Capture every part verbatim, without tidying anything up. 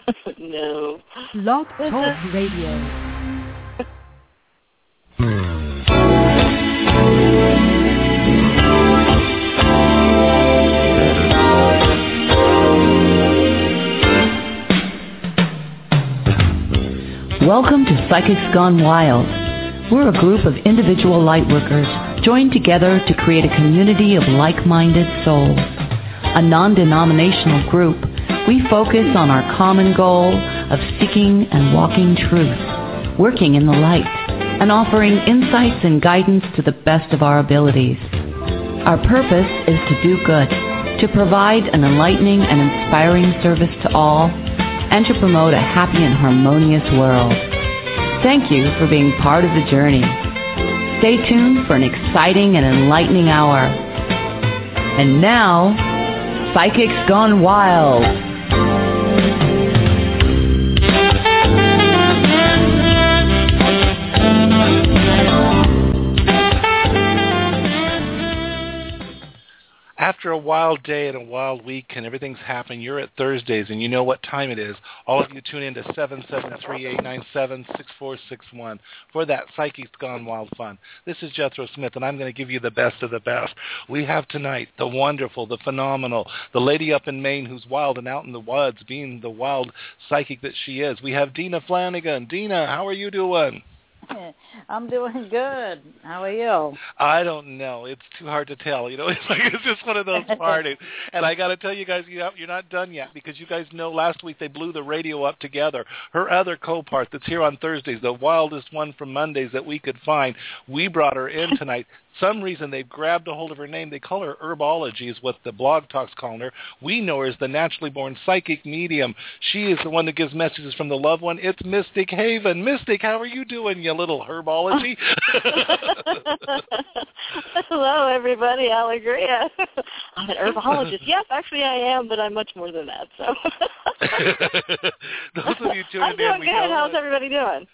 No. Blog Talk Radio. Welcome to Psychics Gone Wild. We're a group of individual lightworkers joined together to create a community of like-minded souls. A non-denominational group, we focus on our common goal of seeking and walking truth, working in the light, and offering insights and guidance to the best of our abilities. Our purpose is to do good, to provide an enlightening and inspiring service to all, and to promote a happy and harmonious world. Thank you for being part of the journey. Stay tuned for an exciting and enlightening hour. And now, Psychics Gone Wild. After a wild day and a wild week and everything's happening, you're at Thursdays and you know what time it is. All of you tune in to seven seven three, eight nine seven, six four six one for that Psychics Gone Wild fun. This is Jethro Smith, and I'm going to give you the best of the best. We have tonight the wonderful, the phenomenal, the lady up in Maine who's wild and out in the woods, being the wild psychic that she is. We have Dina Flanagan. Dina, how are you doing? I'm doing good. How are you? I don't know. It's too hard to tell. You know, it's like it's just one of those parties. And I got to tell you guys, you have, you're not done yet, because you guys know last week they blew the radio up together. Her other co-part that's here on Thursdays, the wildest one from Mondays that we could find, we brought her in tonight. Some reason they've grabbed a hold of her name. They call her Herbology is what the Blog Talk's calling her. We know her as the naturally born psychic medium. She is the one that gives messages from the loved one. It's Mystic Haven. Mystic, how are you doing, you little Herbology? Hello, everybody. Alegria. I'm an herbologist. Yes, actually I am, but I'm much more than that. So. Those of you tuning I'm doing in, we good. know How's that. everybody doing?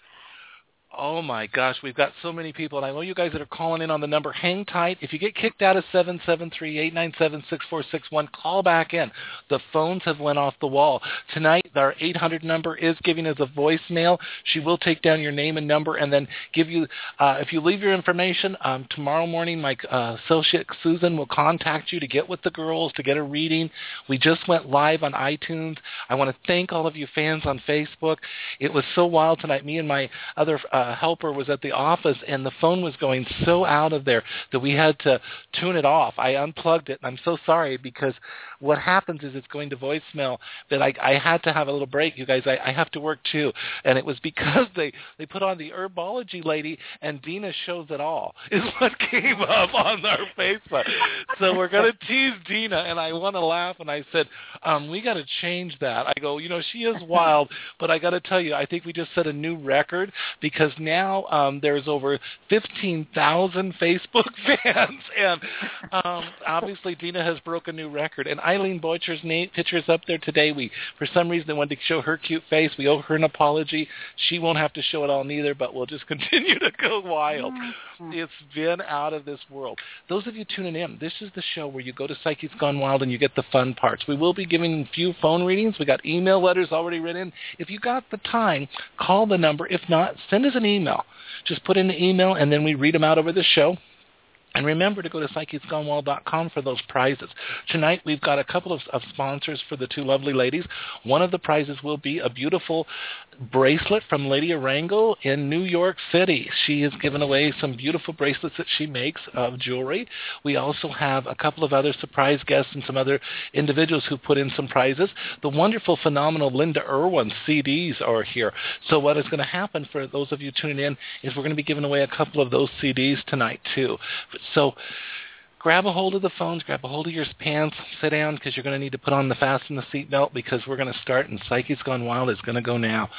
Oh, my gosh, we've got so many people, and I know you guys that are calling in on the number. Hang tight. If you get kicked out of seven seven three, eight nine seven, six four six one, call back in. The phones have went off the wall. Tonight, our eight hundred number is giving us a voicemail. She will take down your name and number and then give you, uh, if you leave your information, um, tomorrow morning my uh, associate Susan will contact you to get with the girls, to get a reading. We just went live on iTunes. I want to thank all of you fans on Facebook. It was so wild tonight. Me and my other uh, Uh, helper was at the office, and the phone was going so out of there that we had to tune it off. I unplugged it, and I'm so sorry, because what happens is it's going to voicemail, but I, I had to have a little break, you guys. I, I have to work too, and it was because they, they put on the Herbology lady, and Dina shows it all, is what came up on our Facebook. So we're going to tease Dina, and I want to laugh, and I said, um, we got to change that. I go, you know, she is wild, but I got to tell you, I think we just set a new record, because now um, there's over fifteen thousand Facebook fans, and um, obviously Dina has broken a new record. And Eileen Boycher's name, picture's up there today. We, for some reason, they wanted to show her cute face. We owe her an apology. She won't have to show it all neither, but we'll just continue to go wild. It's been out of this world. Those of you tuning in, this is the show where you go to Psychics Gone Wild and you get the fun parts. We will be giving a few phone readings. We got email letters already written. If you got the time, call the number. If not, send us an email. Just put in the email, and then we read them out over the show. And remember to go to psychics gone wild dot com for those prizes. Tonight we've got a couple of, of sponsors for the two lovely ladies. One of the prizes will be a beautiful bracelet from Lady Arango in New York City. She has given away some beautiful bracelets that she makes of jewelry. We also have a couple of other surprise guests and some other individuals who put in some prizes. The wonderful, phenomenal Linda Irwin C Ds are here. So what is going to happen for those of you tuning in is we're going to be giving away a couple of those C Ds tonight too. So grab a hold of the phones, grab a hold of your pants, sit down, because you're going to need to put on the fasten the seatbelt, because we're going to start, and Psychics Gone Wild is going to go now.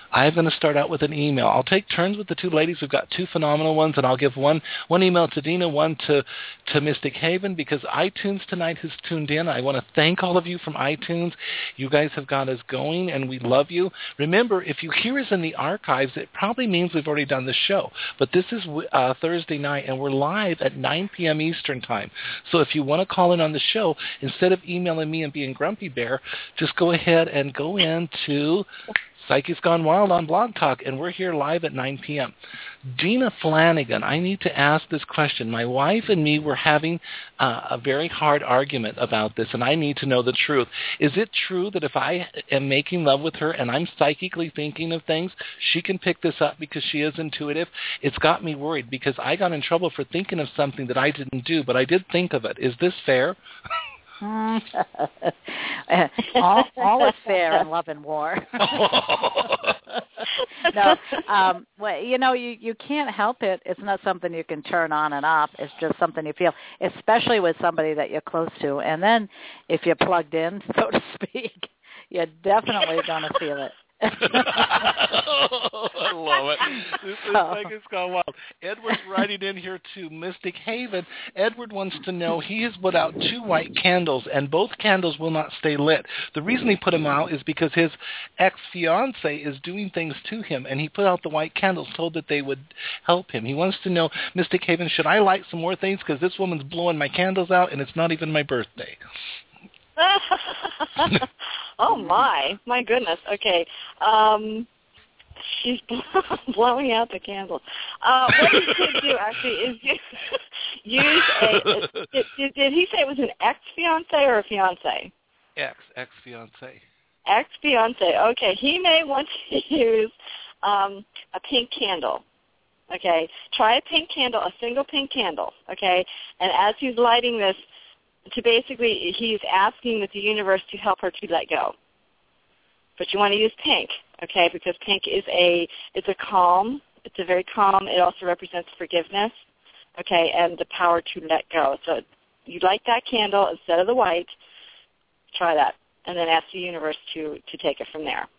I'm going to start out with an email. I'll take turns with the two ladies. We've got two phenomenal ones, and I'll give one one email to Dina, one to, to Mystic Haven, because iTunes tonight has tuned in. I want to thank all of you from iTunes. You guys have got us going, and we love you. Remember, if you hear us in the archives, it probably means we've already done the show. But this is uh, Thursday night, and we're live at nine p.m. Eastern Time. So if you want to call in on the show, instead of emailing me and being Grumpy Bear, just go ahead and go into Psychics Gone Wild on Blog Talk, and we're here live at nine p.m. Dina Flanagan, I need to ask this question. My wife and me were having uh, a very hard argument about this, and I need to know the truth. Is it true that if I am making love with her and I'm psychically thinking of things, she can pick this up because she is intuitive? It's got me worried because I got in trouble for thinking of something that I didn't do, but I did think of it. Is this fair? all, all is fair in love and war. No, um, well, you know, you, you can't help it. It's not something you can turn on and off. It's just something you feel, especially with somebody that you're close to. And then if you're plugged in, so to speak, you're definitely going to feel it. I love it. This is like it's gone wild. Edward's writing in here to Mystic Haven. Edward wants to know, he has put out two white candles, and both candles will not stay lit. The reason he put them out is because his ex-fiance is doing things to him, and he put out the white candles, told that they would help him. He wants to know, Mystic Haven, should I light some more things? Because this woman's blowing my candles out, and it's not even my birthday. Oh my, my goodness. Okay, um, she's blowing out the candles. Uh, what you could do actually is use, use a. Did, did, did he say it was an ex-fiance or a fiance? Ex, ex-fiance. Ex-fiance. Okay, he may want to use um, a pink candle. Okay, try a pink candle, a single pink candle. Okay, and as he's lighting this, to basically, he's asking with the universe to help her to let go. But you want to use pink, okay, because pink is a, it's a calm, it's a very calm, it also represents forgiveness, okay, and the power to let go. So you light that candle instead of the white, try that, and then ask the universe to, to take it from there.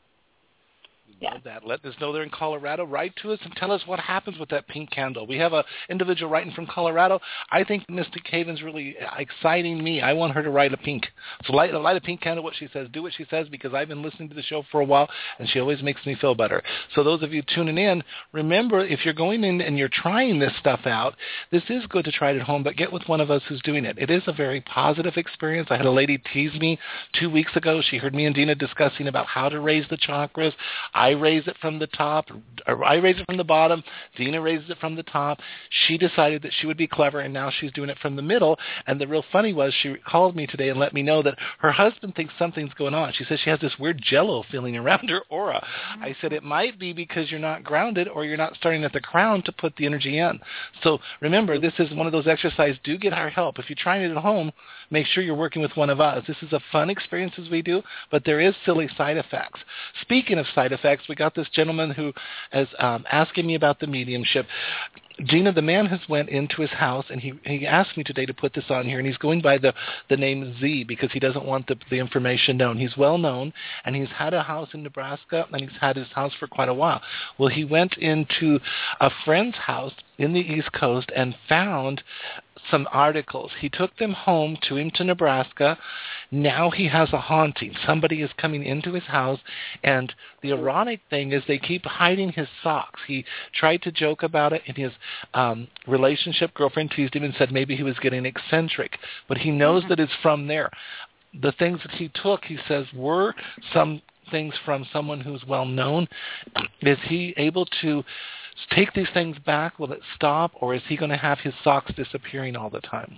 Yeah. Love that. Let us know they're in Colorado. Write to us and tell us what happens with that pink candle. We have an individual writing from Colorado. I think Mystic Haven's really exciting me. I want her to write a pink. So light, light a pink candle, what she says. Do what she says, because I've been listening to the show for a while, and she always makes me feel better. So those of you tuning in, remember, if you're going in and you're trying this stuff out, this is good to try it at home, but get with one of us who's doing it. It is a very positive experience. I had a lady tease me two weeks ago. She heard me and Dina discussing about how to raise the chakras. I raise it from the top, or I raise it from the bottom, Dina raises it from the top. She decided that she would be clever, and now she's doing it from the middle. And the real funny was, she called me today and let me know that her husband thinks something's going on. She says she has this weird jello feeling around her aura. I said it might be because you're not grounded, or you're not starting at the crown to put the energy in. So remember, this is one of those exercises. Do get our help. If you're trying it at home, make sure you're working with one of us. This is a fun experience as we do, but there is silly side effects. Speaking of side effects, we got this gentleman who is um, asking me about the mediumship. Gina, the man has went into his house, and he, he asked me today to put this on here, and he's going by the, the name Z because he doesn't want the, the information known. He's well known, and he's had a house in Nebraska, and he's had his house for quite a while. Well, he went into a friend's house in the East Coast and found some articles. He took them home to him to Nebraska. Now he has a haunting. Somebody is coming into his house, and the ironic thing is they keep hiding his socks. He tried to joke about it in his um, relationship. Girlfriend teased him and said maybe he was getting eccentric, but he knows that it's from there. The things that he took, he says, were some things from someone who's well known. Is he able to take these things back? Will it stop, or is he going to have his socks disappearing all the time?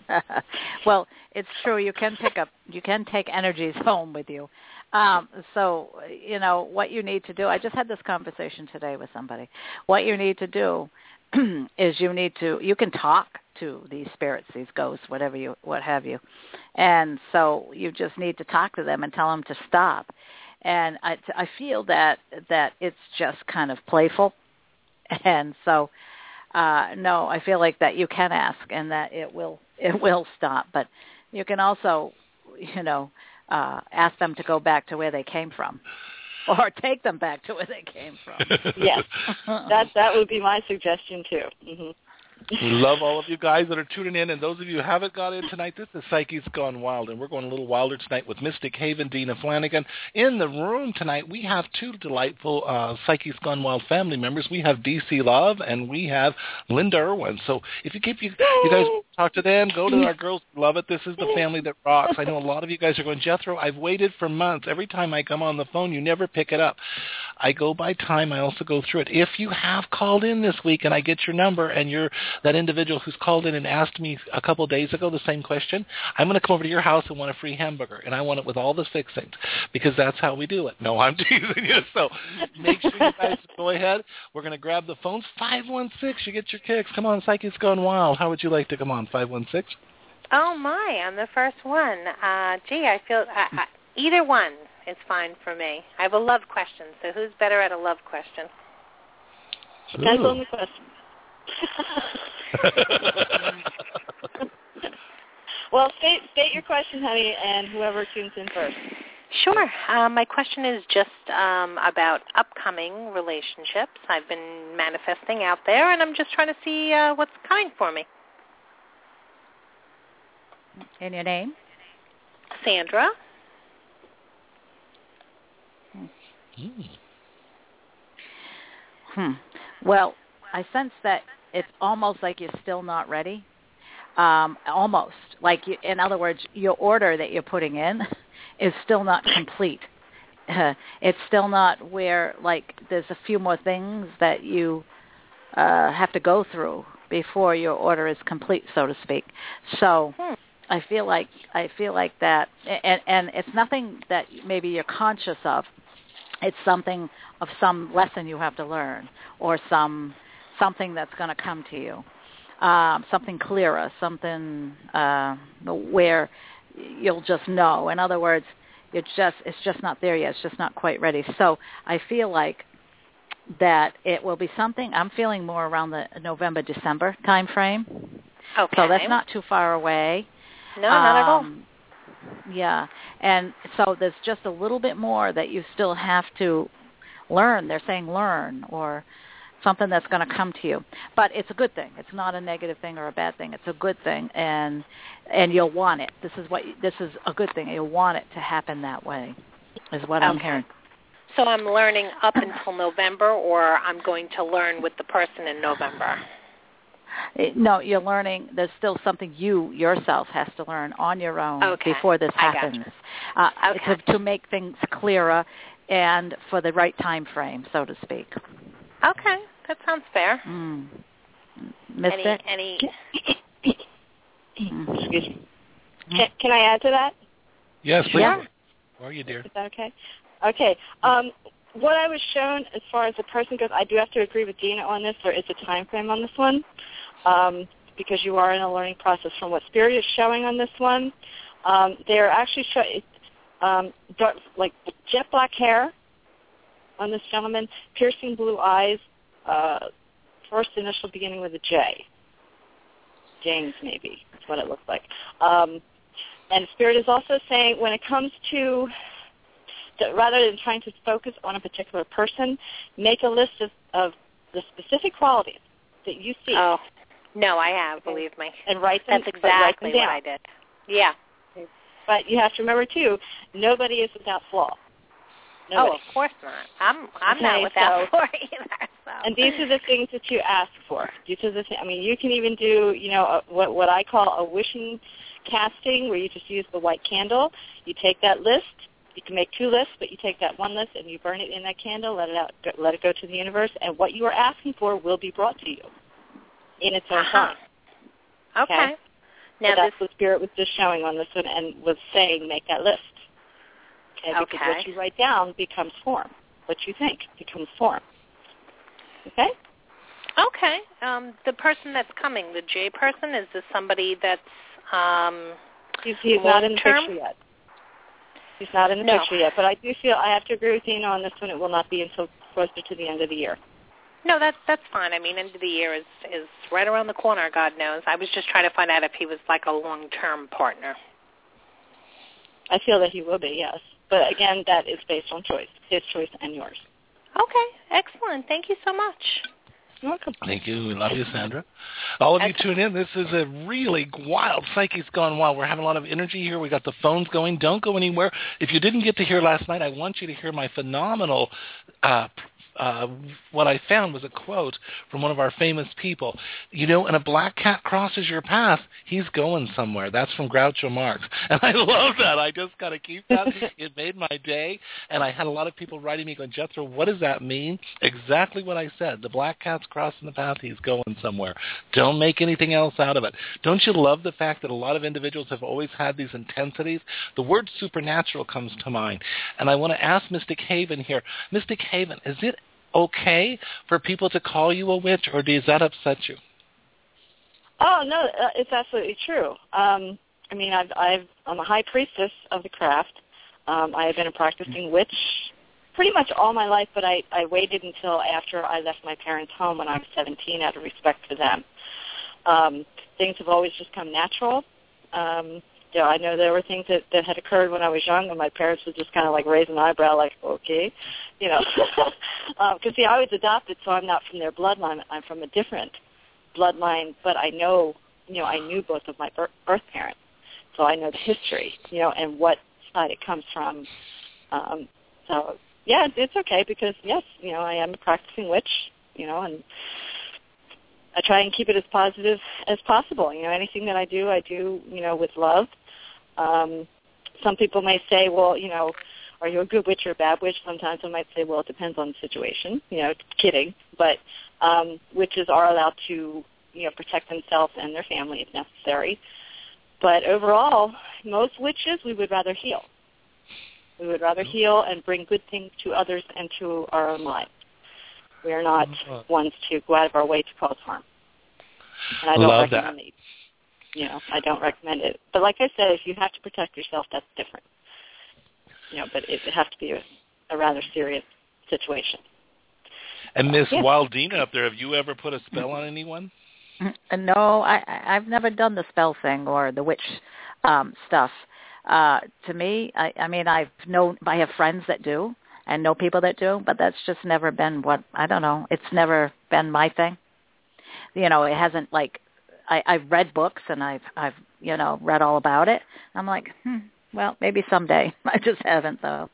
Well, it's true. You can pick up, you can take energies home with you. Um, so, you know, what you need to do, I just had this conversation today with somebody. What you need to do is you need to, you can talk to these spirits, these ghosts, whatever you, what have you. And so you just need to talk to them and tell them to stop. And I, I feel that, that it's just kind of playful. And so, uh, no, I feel like that you can ask and that it will it will stop. But you can also, you know, uh, ask them to go back to where they came from. or take them back to where they came from. Yes, that that would be my suggestion too. Mm-hmm. We love all of you guys that are tuning in, and those of you who haven't got in tonight, this is Psyche's Gone Wild, and we're going a little wilder tonight with Mystic Haven, Dina Flanagan. In the room tonight, we have two delightful uh, Psyche's Gone Wild family members. We have D C Love, and we have Linda Irwin. So if you keep you, you guys talk to them, go to our girls. Love it. This is the family that rocks. I know a lot of you guys are going, Jethro, I've waited for months. Every time I come on the phone, you never pick it up. I go by time. I also go through it. If you have called in this week and I get your number and you're that individual who's called in and asked me a couple of days ago the same question, I'm going to come over to your house and want a free hamburger, and I want it with all the fixings because that's how we do it. No, I'm teasing you. So make sure you guys go ahead. We're going to grab the phones. five one six, you get your kicks. Come on, Psyche's Gone Wild. How would you like to come on, five one six? Oh, my, I'm the first one. Uh, gee, I feel uh, uh, either one is fine for me. I have a love question, so who's better at a love question? Depends on the question. Well, state, state your question, honey, and whoever tunes in first. Sure. Uh, my question is just um, about upcoming relationships. I've been manifesting out there, and I'm just trying to see uh, what's coming for me. And your name? Sandra. Hmm. Hmm. Well, I sense that it's almost like you're still not ready. Um, almost. Like, you, in other words, your order that you're putting in is still not complete. Uh, it's still not where, like, there's a few more things that you uh, have to go through before your order is complete, so to speak. So hmm. I feel like I feel like that, and, and it's nothing that maybe you're conscious of. It's something of some lesson you have to learn, or some something that's going to come to you, um, something clearer, something uh, where you'll just know. In other words, it's just it's just not there yet. It's just not quite ready. So I feel like that it will be something. I'm feeling more around the November December time frame. Okay. So that's not too far away. No, not at all. Um, yeah, and so there's just a little bit more that you still have to learn. They're saying learn, or something that's going to come to you. But it's a good thing. It's not a negative thing or a bad thing. It's a good thing, and and you'll want it. This is what this is a good thing. You'll want it to happen that way, is what okay. I'm hearing. So I'm learning up until November, or I'm going to learn with the person in November? No, you're learning. There's still something you yourself has to learn on your own okay. before this happens, uh, okay. to, to make things clearer and for the right time frame, so to speak. Okay, that sounds fair. Mm. Mystic? Any? any... mm. Excuse me. Can, can I add to that? Yes, please. Yeah. How are you, dear? Is that okay? Okay. Um, what I was shown as far as the person goes, I do have to agree with Dina on this. There is a time frame on this one, um, because you are in a learning process. From what Spirit is showing on this one, um, they are actually showing um, dark, like jet black hair on this gentleman, piercing blue eyes, uh, first initial beginning with a J. James, maybe, is what it looks like. Um, and Spirit is also saying when it comes to, that rather than trying to focus on a particular person, make a list of, of the specific qualities that you see. Oh, no, I have, believe me. And write them, That's exactly write them down. what I did. Yeah. But you have to remember, too, nobody is without flaw. Nobody. Oh, of course not. I'm I'm okay, not without so, flaw either. So. And these are the things that you ask for. These are the th- I mean, you can even do, you know, a, what what I call a wishing casting, where you just use the white candle. You take that list. You can make two lists, but you take that one list and you burn it in that candle. Let it out. Let it go to the universe, and what you are asking for will be brought to you in its own uh-huh. time. Okay. okay? Now so that's this... what Spirit was just showing on this one, and was saying make that list. Okay, because okay. what you write down becomes form. What you think becomes form. Okay? Okay. Um, the person that's coming, the J person, is this somebody that's um, He's, he's not in the term? picture yet. He's not in the no. picture yet. But I do feel, I have to agree with Dina on this one, it will not be until closer to the end of the year. No, that's that's fine. I mean, end of the year is, is right around the corner, God knows. I was just trying to find out if he was like a long-term partner. I feel that he will be, yes. But again, that is based on choice, his choice and yours. Okay, excellent. Thank you so much. You're welcome. Thank you. We love you, Sandra. All of you tune in. This is a really wild Psychics Gone Wild. We're having a lot of energy here. We got the phones going. Don't go anywhere. If you didn't get to hear last night, I want you to hear my phenomenal uh, Uh, what I found was a quote from one of our famous people. You know, when a black cat crosses your path, he's going somewhere. That's from Groucho Marx. And I love that. I just got to keep that. It made my day. And I had a lot of people writing me going, Jethro, what does that mean? Exactly what I said. The black cat's crossing the path, he's going somewhere. Don't make anything else out of it. Don't you love the fact that a lot of individuals have always had these intensities? The word supernatural comes to mind. And I want to ask Mystic Haven here. Mystic Haven, is it okay for people to call you a witch, or does that upset you? Oh no, uh, it's absolutely true. Um, I mean, I've, I've, I'm a high priestess of the craft. Um, I have been a practicing witch pretty much all my life, but I, I waited until after I left my parents' home when I was seventeen, out of respect for them. Um, things have always just come natural. Um, you know, I know there were things that, that had occurred when I was young, and my parents would just kind of like raise an eyebrow, like, okay, you know. Because, um, see, I was adopted, so I'm not from their bloodline. I'm from a different bloodline, but I know, you know, I knew both of my birth, birth parents, so I know the history, you know, and what side it comes from. Um, so, yeah, it's okay because, yes, you know, I am a practicing witch, you know, and I try and keep it as positive as possible. You know, anything that I do, I do, you know, with love. Um, some people may say, well, you know, are you a good witch or a bad witch? Sometimes I might say, well, it depends on the situation. You know, kidding. But um, witches are allowed to, you know, protect themselves and their family if necessary. But overall, most witches, we would rather heal. We would rather heal and bring good things to others and to our own lives. We are not ones to go out of our way to cause harm. And I don't Love recommend that. it. You know, I don't recommend it. But like I said, if you have to protect yourself, that's different. You know, but it, it has to be a, a rather serious situation. And Miss yeah. Wildina up there, have you ever put a spell on anyone? No, I, I've never done the spell thing or the witch um, stuff. Uh, to me, I, I mean, I've known, I have friends that do and know people that do, but that's just never been what, I don't know, it's never been my thing. You know, it hasn't like, I, I've read books and I've, I've, you know, read all about it. I'm like, hmm, well, maybe someday. I just haven't, though.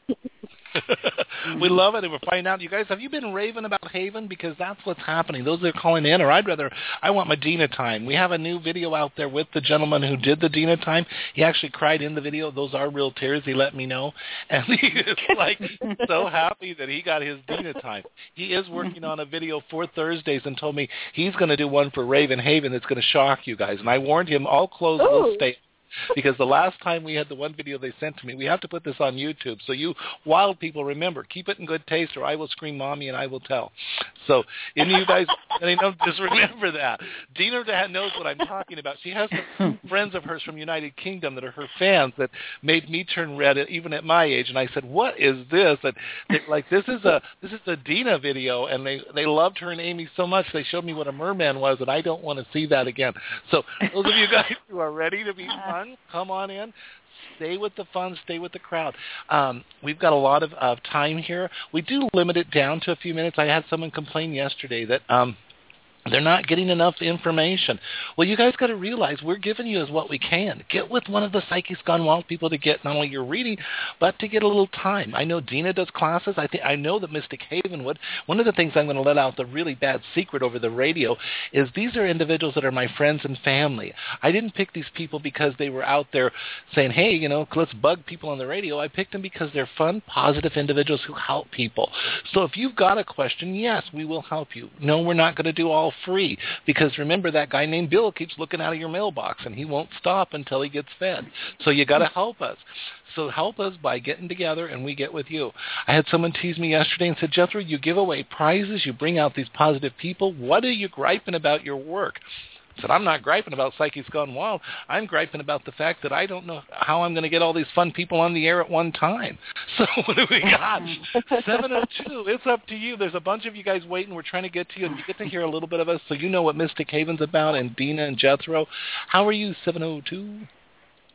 We love it, and we're finding out. You guys, have you been raving about Haven? Because that's what's happening. Those that are calling in, or I'd rather, I want my Dina time. We have a new video out there with the gentleman who did the Dina time. He actually cried in the video. Those are real tears. He let me know. And he is like so happy that he got his Dina time. He is working on a video for Thursdays and told me he's going to do one for Raven Haven that's going to shock you guys. And I warned him, all closed will stay. Because the last time we had the one video they sent to me, we have to put this on YouTube. So you wild people, remember, keep it in good taste or I will scream mommy and I will tell. So any of you guys, you know, just remember that. Dina knows what I'm talking about. She has some friends of hers from United Kingdom that are her fans that made me turn red even at my age. And I said, what is this? And they're like, this is a this is a Dina video. And they, they loved her and Amy so much, they showed me what a merman was, and I don't want to see that again. So those of you guys who are ready to be fun, come on in. Stay with the fun. Stay with the crowd. Um, we've got a lot of, of time here. We do limit it down to a few minutes. I had someone complain yesterday that um, they're not getting enough information. Well, you guys got to realize we're giving you as what we can. Get with one of the Psychics Gone Wild people to get not only your reading, but to get a little time. I know Dina does classes. I think I know that Mystic Haven would. One of the things I'm going to let out, the really bad secret over the radio, is these are individuals that are my friends and family. I didn't pick these people because they were out there saying, hey, you know, let's bug people on the radio. I picked them because they're fun, positive individuals who help people. So if you've got a question, yes, we will help you. No, we're not going to do all free, because remember that guy named Bill keeps looking out of your mailbox and he won't stop until he gets fed. So you got to help us. So help us by getting together and we get with you. I had someone tease me yesterday and said, Jethro, you give away prizes, you bring out these positive people. What are you griping about your work? I said, I'm not griping about Psychics Gone Wild. I'm griping about the fact that I don't know how I'm going to get all these fun people on the air at one time. So what do we got? seven oh two, it's up to you. There's a bunch of you guys waiting. We're trying to get to you, and you get to hear a little bit of us so you know what Mystic Haven's about, and Dina and Jethro. How are you, seven oh two?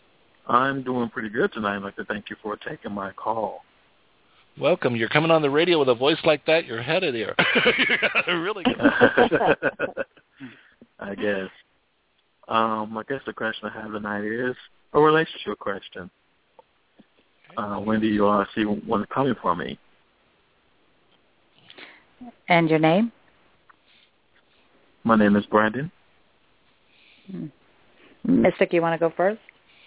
I'm doing pretty good tonight. I'd like to thank you for taking my call. Welcome. You're coming on the radio with a voice like that. You're headed here. You're really good. I guess. Um, I guess the question I have tonight is a relationship question. Uh, when do you uh, see one coming for me? And your name? My name is Brandon. Hmm. Mystic, you want to go first?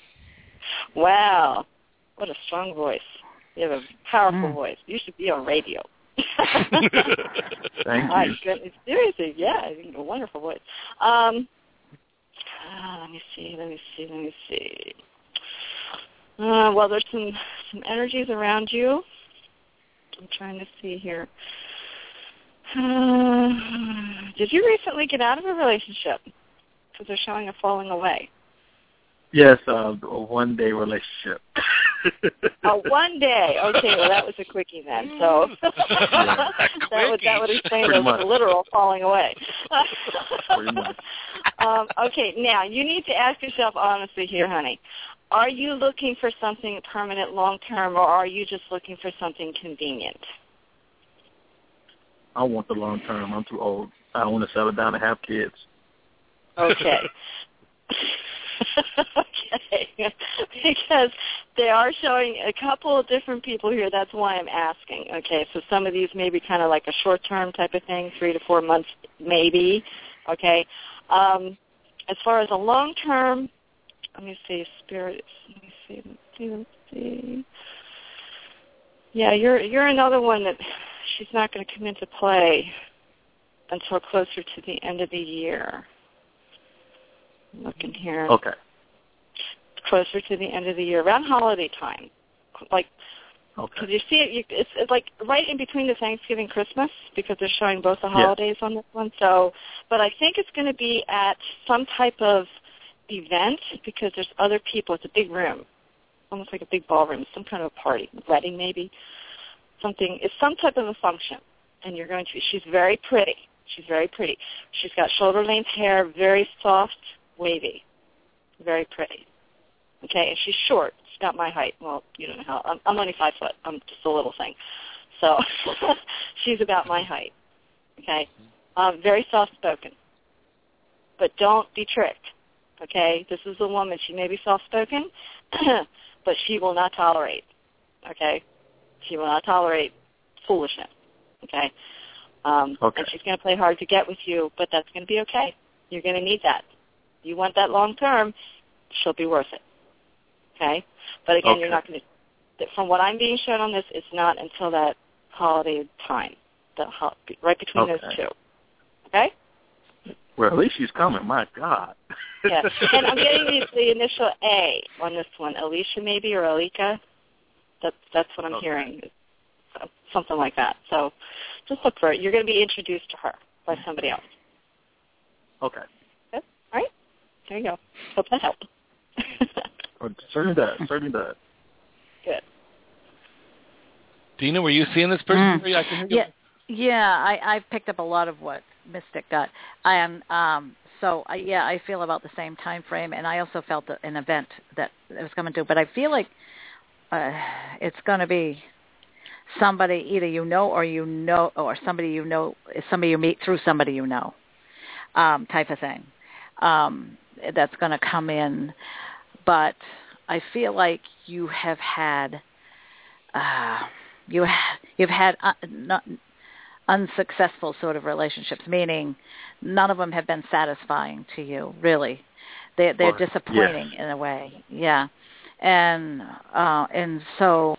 Wow. What a strong voice. You have a powerful mm. voice. You should be on radio. Thank My you. goodness. Seriously, yeah. A wonderful voice. Um, uh, let me see, let me see, let me see. Uh, well, there's some, some energies around you. I'm trying to see here. Uh, did you recently get out of a relationship? Because they're showing a falling away. Yes, uh, a one-day relationship. Oh, one day. Okay, well, that was a quickie then. So yeah. that would that would explain Pretty the much. literal falling away. Pretty much. um, okay, now you need to ask yourself honestly here, honey. Are you looking for something permanent, long-term, or are you just looking for something convenient? I want the long-term. I'm too old. I want to settle down and have kids. Okay. Okay, because they are showing a couple of different people here. That's why I'm asking. Okay, so some of these may be kind of like a short-term type of thing, three to four months maybe. Okay. Um, as far as a long-term, let me see, spirit. Let me see. Let's see. Let's see. Yeah, you're you're another one that she's not going to come into play until closer to the end of the year. Looking here. Okay. Closer to the end of the year, around holiday time. Like, okay. Because you see it, you, it's, it's like right in between the Thanksgiving Christmas, because they're showing both the holidays yeah. on this one. So, but I think it's going to be at some type of event, because there's other people. It's a big room, almost like a big ballroom, some kind of a party, wedding maybe, something. It's some type of a function, and you're going to. She's very pretty. She's very pretty. She's got shoulder-length hair, very soft, wavy, very pretty. Okay, and she's short. She's not my height. Well, you don't know how. I'm, I'm only five foot. I'm just a little thing. So she's about my height. Okay, um, very soft-spoken. But don't be tricked. Okay, this is a woman. She may be soft-spoken, but she will not tolerate. Okay, she will not tolerate foolishness. Okay. Um, okay. And she's going to play hard to get with you, but that's going to be okay. You're going to need that. You want that long term, she'll be worth it. Okay? But again, okay. you're not going to, from what I'm being shown on this, it's not until that holiday time, the ho- right between okay. those two. Okay? Well, at least she's coming. My God. Yeah. And I'm getting the, the initial A on this one. Alicia maybe, or Alika. That's, that's what I'm okay. hearing. So, something like that. So just look for it. You're going to be introduced to her by somebody else. Okay. Good. All right. There you go. Hope that helped. Well, certainly does. Certainly does. Good. Dina, were you seeing this person? Mm. I can hear yeah, yeah. I, I picked up a lot of what Mystic got. And um, so, I, yeah, I feel about the same time frame, and I also felt that an event that it was coming to. But I feel like uh, it's going to be somebody either you know or you know, or somebody you know, somebody you meet through somebody you know, um, type of thing. Um, that's going to come in. But I feel like you have had, uh, you ha- you've had un- not unsuccessful sort of relationships, meaning none of them have been satisfying to you, really. They, they're Or, disappointing yes. in a way, yeah. And uh, and so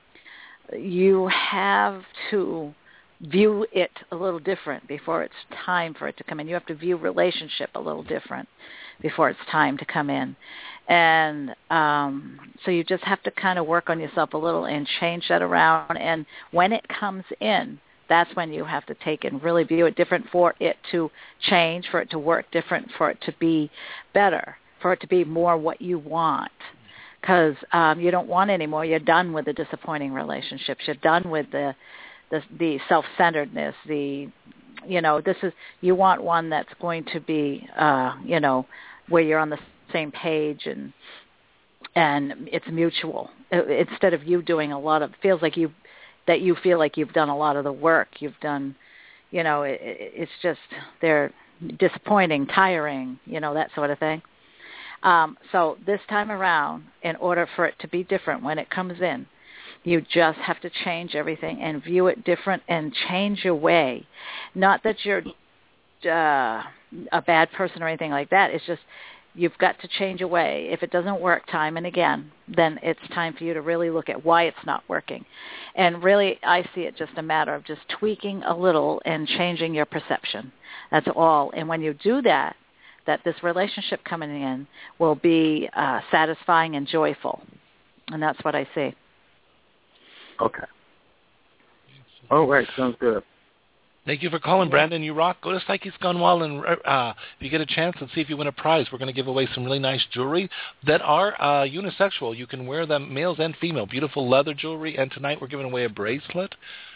you have to view it a little different before it's time for it to come in. You have to view relationship a little different before it's time to come in. And um, so you just have to kind of work on yourself a little and change that around. And when it comes in, that's when you have to take and really view it different for it to change, for it to work different, for it to be better, for it to be more what you want. Because um, you don't want any more. You're done with the disappointing relationships. You're done with the the, the self-centeredness. The you know this is you want one that's going to be uh, you know where you're on the same page and and it's mutual. Instead of you doing a lot of, it feels like you, that you feel like you've done a lot of the work. You've done, you know, it, it's just, they're disappointing, tiring, you know, that sort of thing. Um, so this time around, in order for it to be different when it comes in, you just have to change everything and view it different and change your way. Not that you're uh, a bad person or anything like that. It's just you've got to change your way. If it doesn't work time and again, then it's time for you to really look at why it's not working. And really, I see it just a matter of just tweaking a little and changing your perception. That's all. And when you do that, that this relationship coming in will be uh, satisfying and joyful. And that's what I see. Okay. All right. Sounds good. Thank you for calling, Brandon. You rock. Go to Psychics Gone Wild, and uh, if you get a chance, and see if you win a prize. We're going to give away some really nice jewelry that are uh, unisexual. You can wear them, males and female. Beautiful leather jewelry. And tonight we're giving away a bracelet.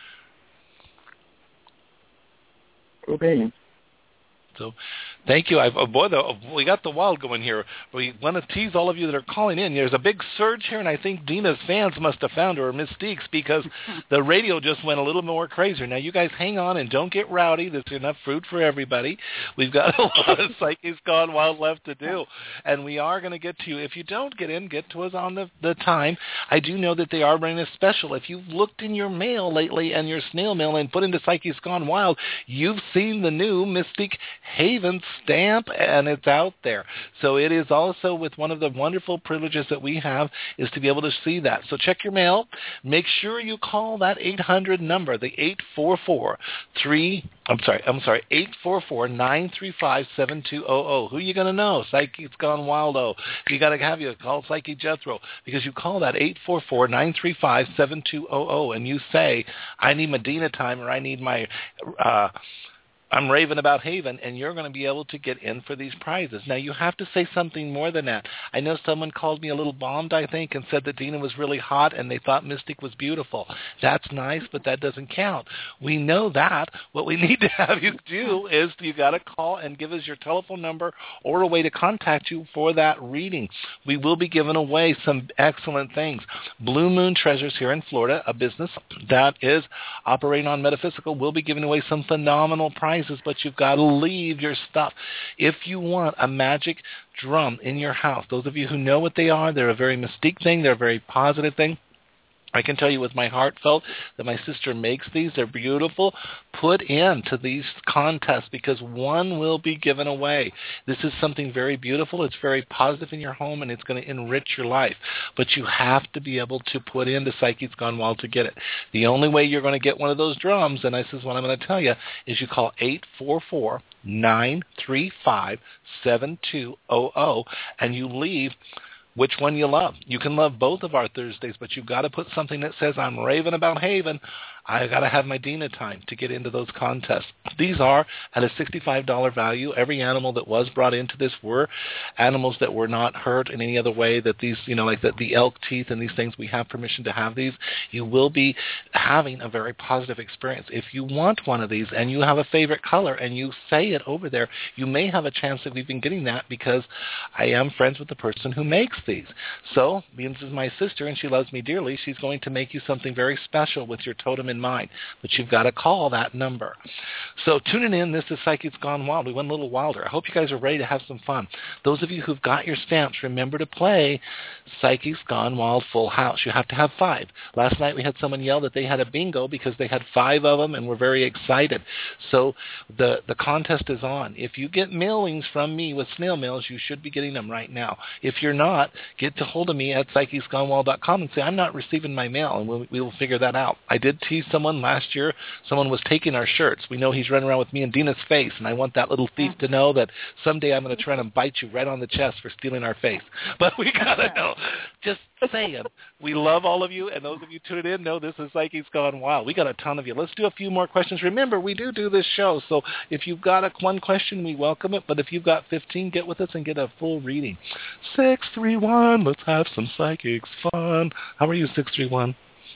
Okay. So, thank you. I've, oh boy, the, we got the wild going here. We want to tease all of you that are calling in. There's a big surge here, and I think Dina's fans must have found her, or Mystique's, because the radio just went a little more crazier. Now, you guys hang on and don't get rowdy. There's enough fruit for everybody. We've got a lot of Psychics Gone Wild left to do, and we are going to get to you. If you don't get in, get to us on the, the time. I do know that they are running a special. If you've looked in your mail lately and your snail mail and put into Psychics Gone Wild, you've seen the new Mystique Haven stamp, and it's out there. So it is also with one of the wonderful privileges that we have is to be able to see that. So check your mail. Make sure you call that eight hundred number, the eight four four three. I'm sorry, I'm sorry, eight four four nine three five seven two zero zero. Who are you going to know? Psyche's Gone Wildo. You got to have you call Psyche Jethro, because you call that eight four four nine three five seven two zero zero and you say, I need Medina time, or I need my uh I'm raving about Haven, and you're going to be able to get in for these prizes. Now, you have to say something more than that. I know someone called me a little bombed, I think, and said that Dina was really hot, and they thought Mystique was beautiful. That's nice, but that doesn't count. We know that. What we need to have you do is you got to call and give us your telephone number or a way to contact you for that reading. We will be giving away some excellent things. Blue Moon Treasures here in Florida, a business that is operating on Metaphysical, will be giving away some phenomenal prizes. But you've got to leave your stuff. If you want a magic drum in your house, those of you who know what they are, they're a very Mystique thing. They're a very positive thing. I can tell you with my heartfelt that my sister makes these. They're beautiful. Put into these contests, because one will be given away. This is something very beautiful. It's very positive in your home, and it's going to enrich your life. But you have to be able to put into Psyche's Gone Wild to get it. The only way you're going to get one of those drums, and this is what I'm going to tell you, is you call eight four four nine three five seven two zero zero, and you leave which one you love. You can love both of our Thursdays, but you've got to put something that says, I'm raving about Haven. I got to have my Dina time to get into those contests. These are at a sixty-five dollars value. Every animal that was brought into this were animals that were not hurt in any other way, that these, you know, like the, the elk teeth and these things, we have permission to have these. You will be having a very positive experience. If you want one of these and you have a favorite color and you say it over there, you may have a chance of even getting that, because I am friends with the person who makes these. So, being this is my sister and she loves me dearly, she's going to make you something very special with your totem in mind. But you've got to call that number. So tuning in, this is Psychics Gone Wild. We went a little wilder. I hope you guys are ready to have some fun. Those of you who've got your stamps, remember to play Psychics Gone Wild Full House. You have to have five. Last night we had someone yell that they had a bingo because they had five of them and were very excited. So the, the contest is on. If you get mailings from me with snail mails, you should be getting them right now. If you're not, get to hold of me at psychics gone wild dot com and say, I'm not receiving my mail, and we'll, we will figure that out. I did tease someone last year. Someone was taking our shirts. We know he's running around with me and Dina's face, and I want that little thief to know that someday I'm going to try and bite you right on the chest for stealing our face. But we got to know. Just saying. We love all of you, and those of you tuning in know this is Psychics Gone Wild. We got a ton of you. Let's do a few more questions. Remember, we do do this show, so if you've got a, one question, we welcome it, but if you've got fifteen, get with us and get a full reading. six three one, let's have some psychics fun. How are you, six three one?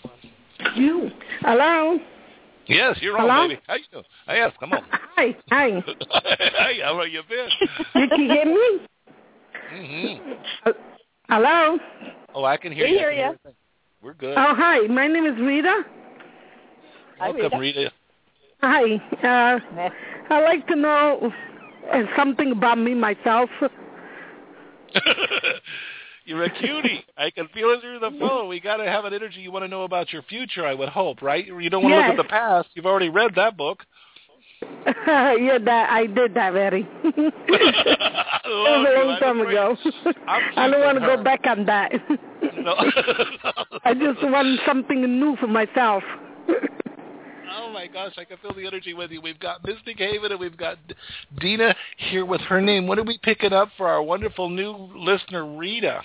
You. Hello? Yes, you're on, Hello? baby. How you doing? Yes, come on. Hi. Hi. Hey, how are you been? You can hear me? Mm-hmm. Uh, hello? Oh, I can hear we you. hear I can you. hear We're good. Oh, hi. My name is Rita. Hi, Welcome, Rita. Rita. Hi. Uh, I'd like to know uh, something about me, myself. You're a cutie. I can feel it through the phone. We got to have an energy. You want to know about your future, I would hope, right? You don't want to Yes. look at the past. You've already read that book. Yeah, that I did that very. It was a long time ago. I don't want to go back on that. No. I just want something new for myself. Oh, my gosh, I can feel the energy with you. We've got Mystic Haven and we've got Dina here with her name. What are we picking up for our wonderful new listener, Rita?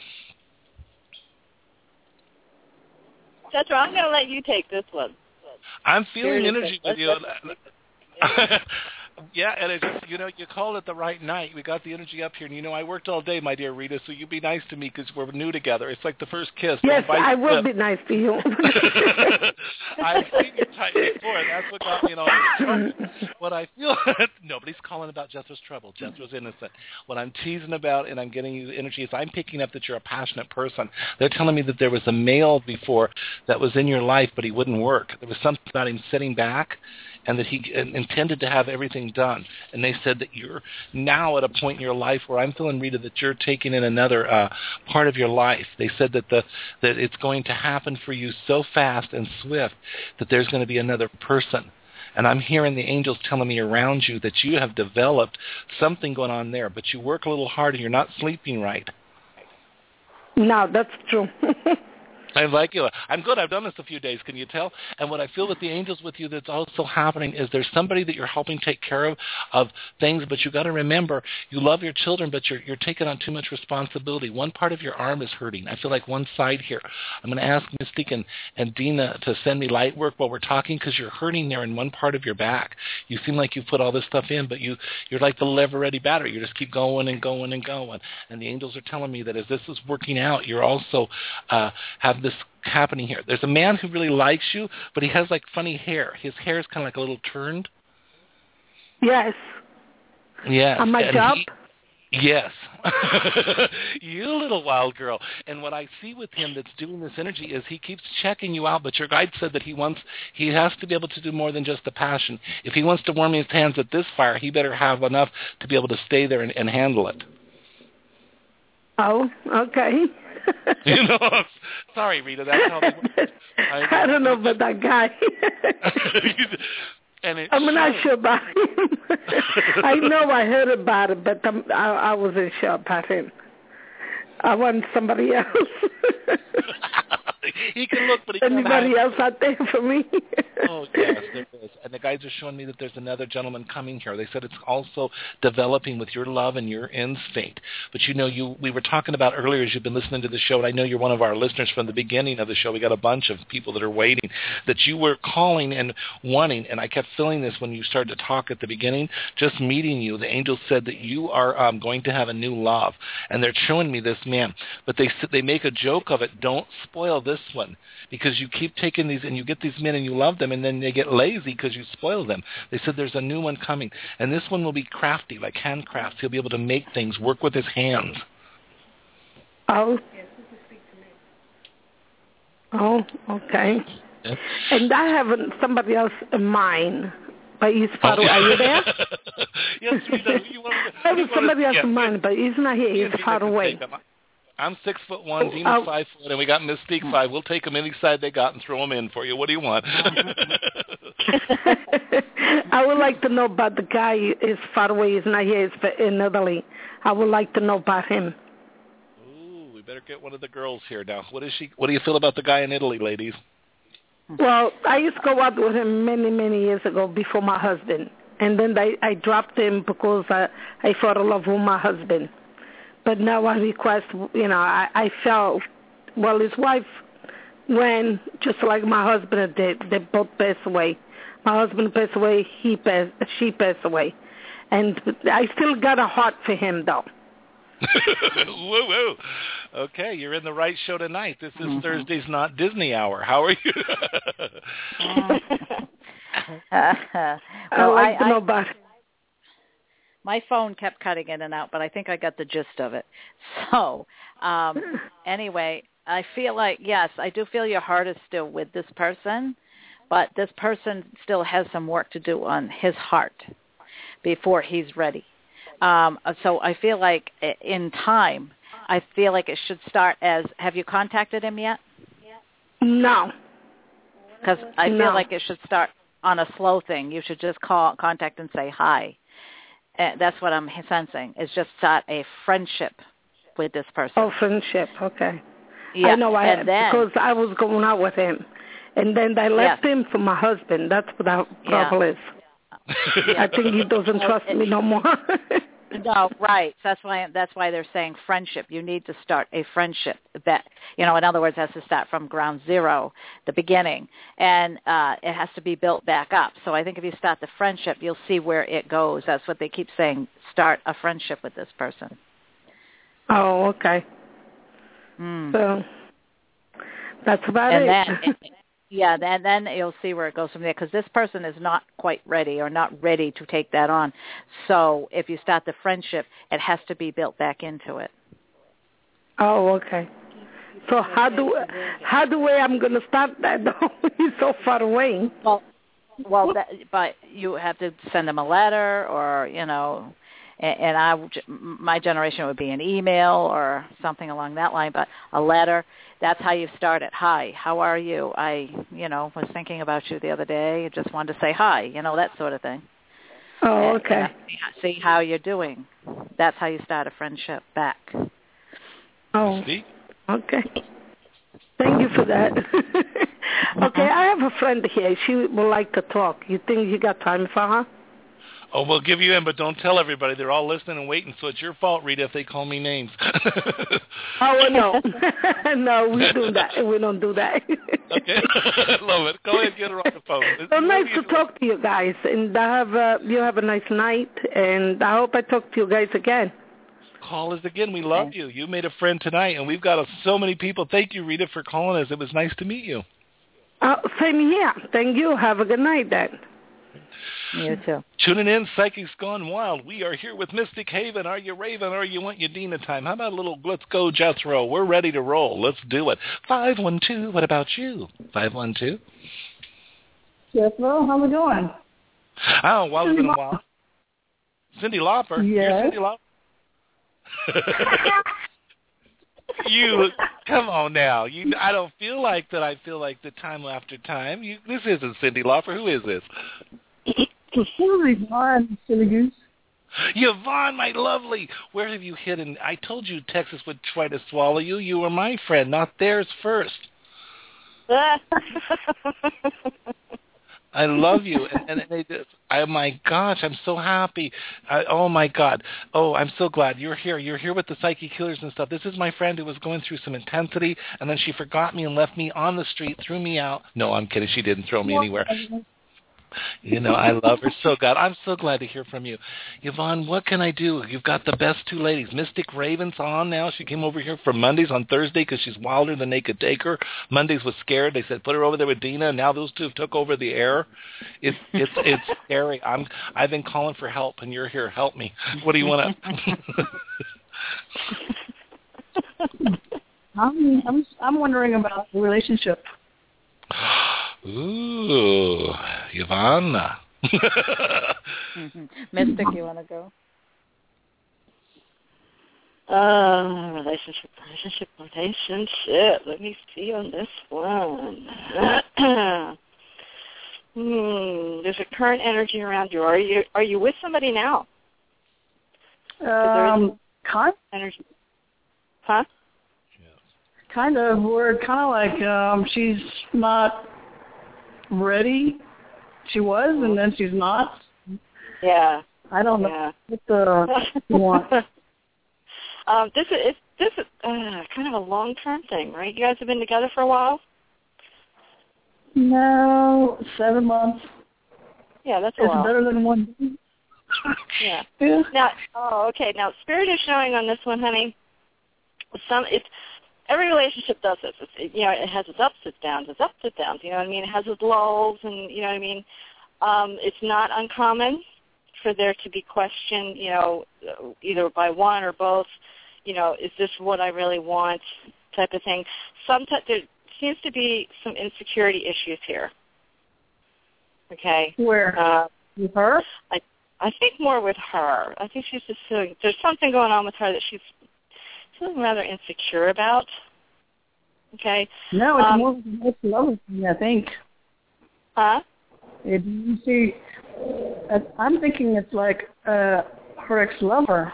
That's right. I'm going to let you take this one. I'm feeling Seriously. energy with you. Let's- Yeah, and it's just, you know, you called it the right night. We got the energy up here. And, you know, I worked all day, my dear Rita, so you be nice to me because we're new together. It's like the first kiss. Yes, Don't bite I the will lip. be nice to you. I've seen you tight before. That's what got me in all this trouble. What I feel, nobody's calling about Jethro's trouble. Jethro's innocent. What I'm teasing about and I'm getting you the energy is I'm picking up that you're a passionate person. They're telling me that there was a male before that was in your life, but he wouldn't work. There was something about him sitting back and that he intended to have everything done. And they said that you're now at a point in your life where I'm feeling, Rita, that you're taking in another uh, part of your life. They said that the that it's going to happen for you so fast and swift that there's going to be another person. And I'm hearing the angels telling me around you that you have developed something going on there, but you work a little hard and you're not sleeping right. No, that's true. I like you. I'm good. I've done this a few days. Can you tell? And what I feel with the angels with you that's also happening is there's somebody that you're helping take care of of things, but you got to remember you love your children, but you're you're taking on too much responsibility. One part of your arm is hurting. I feel like one side here. I'm going to ask Mystique and, and Dina to send me light work while we're talking because you're hurting there in one part of your back. You seem like you put all this stuff in, but you, you're like the lever-ready battery. You just keep going and going and going. And the angels are telling me that as this is working out, you're also uh, have this happening here. There's a man who really likes you, but he has like funny hair. His hair is kind of like a little turned. Yes. Yes. On my and job? He, yes. You little wild girl. And what I see with him that's doing this energy is he keeps checking you out, but your guide said that he wants, he has to be able to do more than just the passion. If he wants to warm his hands at this fire, he better have enough to be able to stay there and, and handle it. Oh, okay. You know, sorry, Rita. That's how they work. I, I don't know about that guy. and it I'm not shows. sure about him. I know I heard about it, but I'm, I, I wasn't sure about him. I want somebody else. He can look, but he can't Anybody have. else out there for me? Oh, yes, there is. And the guides are showing me that there's another gentleman coming here. They said it's also developing with your love and your instinct. But, you know, you we were talking about earlier as you've been listening to the show, and I know you're one of our listeners from the beginning of the show. We got a bunch of people that are waiting, that you were calling and wanting, and I kept feeling this when you started to talk at the beginning. Just meeting you, the angels said that you are um, going to have a new love. And they're showing me this man. But they they make a joke of it. Don't spoil this one, because you keep taking these and you get these men and you love them, and then they get lazy because you spoil them. They said there's a new one coming, and this one will be crafty, like handcrafts. He'll be able to make things, work with his hands. Oh. Oh, okay. Yeah. And I have somebody else in mind, but he's far away. Are you there? Yes, we do. You want to, I have you somebody want else to, in yeah, mind, but he's not here. yeah, He's far away. I'm six foot one, Oh, Dina's I'll- five foot, and we got Mystique five. We'll take them any side they got and throw them in for you. What do you want? I would like to know about the guy. Is far away. He's not here. He's in Italy. I would like to know about him. Ooh, we better get one of the girls here now. What is she? What do you feel about the guy in Italy, ladies? Well, I used to go out with him many, many years ago before my husband. And then I, I dropped him because I, I fell in love with my husband. But now I request, you know, I, I felt, well, his wife went just like my husband did. They both passed away. My husband passed away, he passed, she passed away. And I still got a heart for him, though. Whoa, whoa. Okay, you're in the right show tonight. This is Mm-hmm. Thursday's Not Disney Hour. How are you? well, I like I, to know I, about it. my phone kept cutting in and out, but I think I got the gist of it. So, um, anyway, I feel like, yes, I do feel your heart is still with this person, but this person still has some work to do on his heart before he's ready. Um, so I feel like in time, I feel like it should start as, have you contacted him yet? No. Because I no. feel like it should start on a slow thing. You should just call, contact and say hi. Uh, that's what I'm sensing, is just start a friendship with this person. Oh, friendship, okay. Yeah. I know, I, and then, because I was going out with him, and then I left yes. him for my husband. That's what the problem yeah. is. I think he doesn't trust me no more. No, right. That's why that's why they're saying friendship. You need to start a friendship. That, you know, in other words, it has to start from ground zero, the beginning, and uh, it has to be built back up. So I think if you start the friendship, you'll see where it goes. That's what they keep saying. Start a friendship with this person. Oh, okay. Mm. So that's about and it. Then, yeah, and then you'll see where it goes from there, because this person is not quite ready or not ready to take that on. So if you start the friendship, it has to be built back into it. Oh, okay. So how do how do I I'm going to start that? He's so far away. Well, well, that, but you have to send him a letter, or you know, and, and I, my generation would be an email or something along that line. But a letter. That's how you start it. Hi, how are you? I, you know, was thinking about you the other day. I just wanted to say hi, you know, that sort of thing. Oh, okay. And, and see how you're doing. That's how you start a friendship back. Oh, okay. Thank you for that. Okay, I have a friend here. She would like to talk. You think you got time for her? Oh, we'll give you in, but don't tell everybody. They're all listening and waiting, so it's your fault, Rita, if they call me names. Oh, no. No, we do that. We don't do that. Okay. Love it. Go ahead and get her on the phone. It's so nice really to talk to you guys, and I have uh, you have a nice night, and I hope I talk to you guys again. Call us again. We love you. You made a friend tonight, and we've got a, so many people. Thank you, Rita, for calling us. It was nice to meet you. Uh, same here. Thank you. Have a good night, then. You too. Tuning in, Psychics Gone Wild. We are here with Mystic Haven. Are you Raven, or you want your Dina time? How about a little Let's Go Jethro? We're ready to roll. Let's do it. five one two, what about you? five one two? Jethro, how we doing? Oh, well, it's been a while. Cyndi Lauper? Yes. You're Cyndi Lauper? You, come on now. You, I don't feel like that. I feel like the time after time. You, this isn't Cyndi Lauper. Who is this? Yvonne, silly goose. Yvonne, my lovely. Where have you hidden? I told you Texas would try to swallow you. You were my friend, not theirs first. I love you, and, and they just, oh my gosh, I'm so happy. I, oh my God, oh, I'm so glad you're here. You're here with the Psychic Healers and stuff. This is my friend who was going through some intensity, and then she forgot me and left me on the street, threw me out. No, I'm kidding. She didn't throw me anywhere. You know, I love her so glad. I'm so glad to hear from you. Yvonne, what can I do? You've got the best two ladies. Mystic Raven's on now. She came over here for Mondays on Thursday because she's wilder than they could take her. Mondays was scared. They said, put her over there with Dina, and now those two have took over the air. It's it's it's scary. I'm, I've been calling for help, and you're here. Help me. What do you want to... I'm, I'm, I'm wondering about the relationship. Ooh, Yvonne. Mm-hmm. Mystic, you want to go? Uh, relationship, relationship, relationship. Let me see on this one. hmm, there's a current energy around you. Are you are you with somebody now? Um, kind energy. Huh? Kind of. We're kind of like um, she's not ready. She was, and then she's not. Yeah. I don't know yeah. what the you want. um, this is this is uh, kind of a long term thing, right? You guys have been together for a while. No, seven months. Yeah, that's a it's while. better than one. yeah. yeah. Now, oh, okay. Now, Spirit is showing on this one, honey. Some it's. Every relationship does this. It's, you know, it has its ups, its downs, its ups, its downs. You know what I mean? It has its lulls, and you know what I mean. Um, it's not uncommon for there to be question, you know, either by one or both. You know, is this what I really want? type of thing. Sometimes there seems to be some insecurity issues here. Okay. Where? Uh, with her? I I think more with her. I think she's just feeling there's something going on with her that she's feeling rather insecure about. Okay. No, it's um, more of a next level thing, I think. Huh? It, you see, I'm thinking it's like uh, her ex-lover.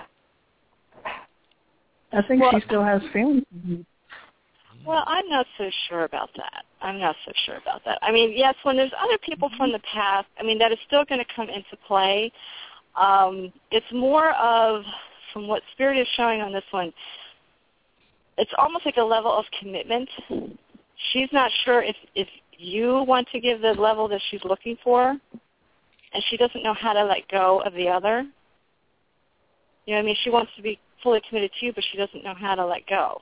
I think well, she still has feelings for him. Well, I'm not so sure about that. I'm not so sure about that. I mean, yes, when there's other people from the past, I mean, that is still going to come into play. Um, it's more of, from what Spirit is showing on this one, it's almost like a level of commitment. She's not sure if, if you want to give the level that she's looking for, and she doesn't know how to let go of the other. You know what I mean? She wants to be fully committed to you, but she doesn't know how to let go.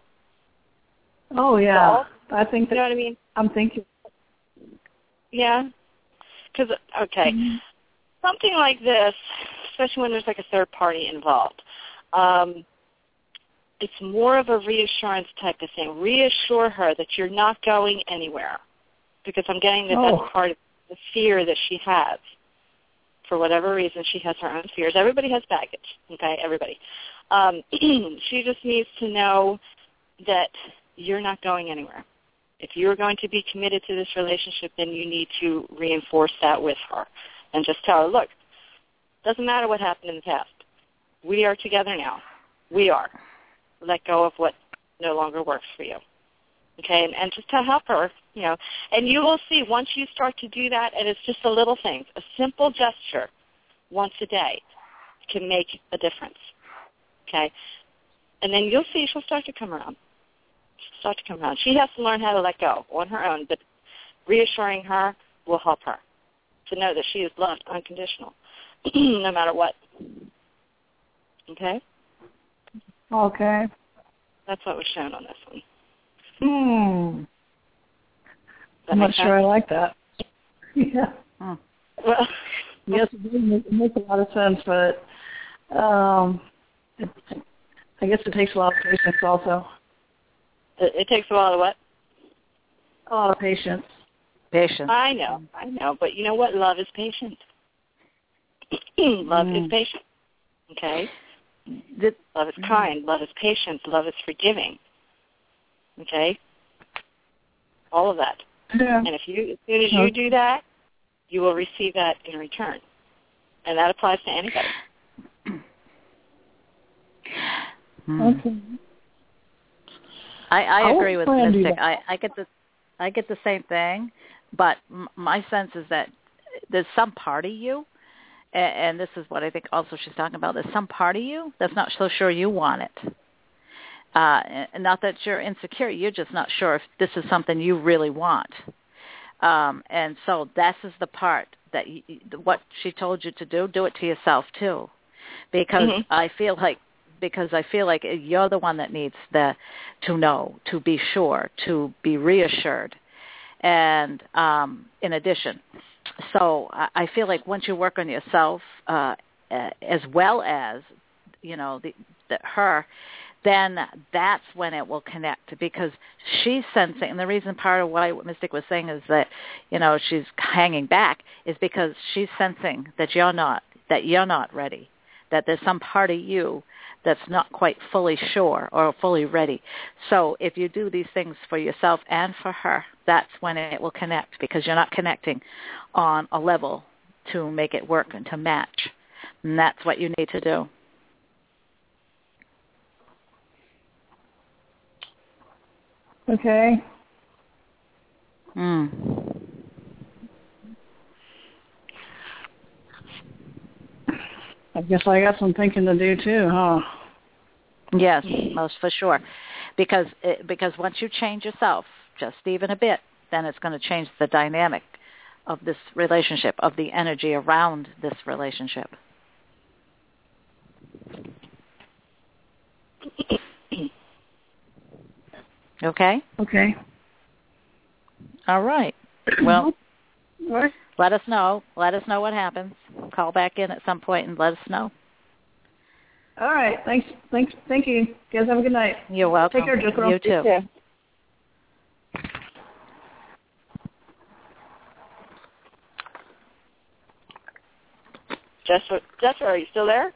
Oh, yeah. So, I think that, you know what I mean? I'm thinking. Yeah? Because, okay, mm-hmm. something like this, especially when there's like a third party involved, um, it's more of a reassurance type of thing. Reassure her that you're not going anywhere, because I'm getting that oh. that's part of the fear that she has. For whatever reason, she has her own fears. Everybody has baggage, okay, everybody. Um, she just needs to know that you're not going anywhere. If you're going to be committed to this relationship, then you need to reinforce that with her and just tell her, look, doesn't matter what happened in the past. We are together now. We are. Let go of what no longer works for you. Okay, and, and just to help her, you know, and you will see once you start to do that, and it's just a little thing, a simple gesture once a day can make a difference. Okay, and then you'll see she'll start to come around. She'll start to come around. She has to learn how to let go on her own, but reassuring her will help her to know that she is loved unconditional, no matter what. Okay? Okay. That's what was shown on this one. Hmm. I'm not sure I like that. Yeah. Hmm. Well, yes, it, does make, it makes a lot of sense, but um, it, I guess it takes a lot of patience also. It, it takes a lot of what? A lot of patience. Patience. I know, I know, but you know what? Love is patient. Love mm. is patient. Okay? The, love is kind. Love is patient. Love is forgiving. Okay? All of that. Yeah. And if you, as soon as you do that, you will receive that in return. And that applies to anybody. Okay. I, I agree with Mystic. I, I get the I get the same thing, but m- my sense is that there's some part of you, and, and this is what I think also she's talking about, there's some part of you that's not so sure you want it. Uh, and not that you're insecure, you're just not sure if this is something you really want. Um, and so this is the part that you, what she told you to do, do it to yourself too. Because mm-hmm. I feel like because I feel like you're the one that needs the to know, to be sure, to be reassured. And um, in addition, so I feel like once you work on yourself, uh, as well as, you know, the, the, her, then that's when it will connect, because she's sensing, and the reason part of why what Mystic was saying is that, you know, she's hanging back is because she's sensing that you're not, that you're not ready, that there's some part of you that's not quite fully sure or fully ready. So if you do these things for yourself and for her, that's when it will connect, because you're not connecting on a level to make it work and to match. And that's what you need to do. Okay. Hmm. I guess I got some thinking to do too, huh? Yes, most for sure. Because it, because once you change yourself, just even a bit, then it's going to change the dynamic of this relationship, of the energy around this relationship. Okay? Okay. All right. Well, let us know. Let us know what happens. Call back in at some point and let us know. All right. Thanks. Thanks. Thank you. You guys have a good night. You're welcome. Take care, Jethro. You too. Jethro, Jethro, are you still there?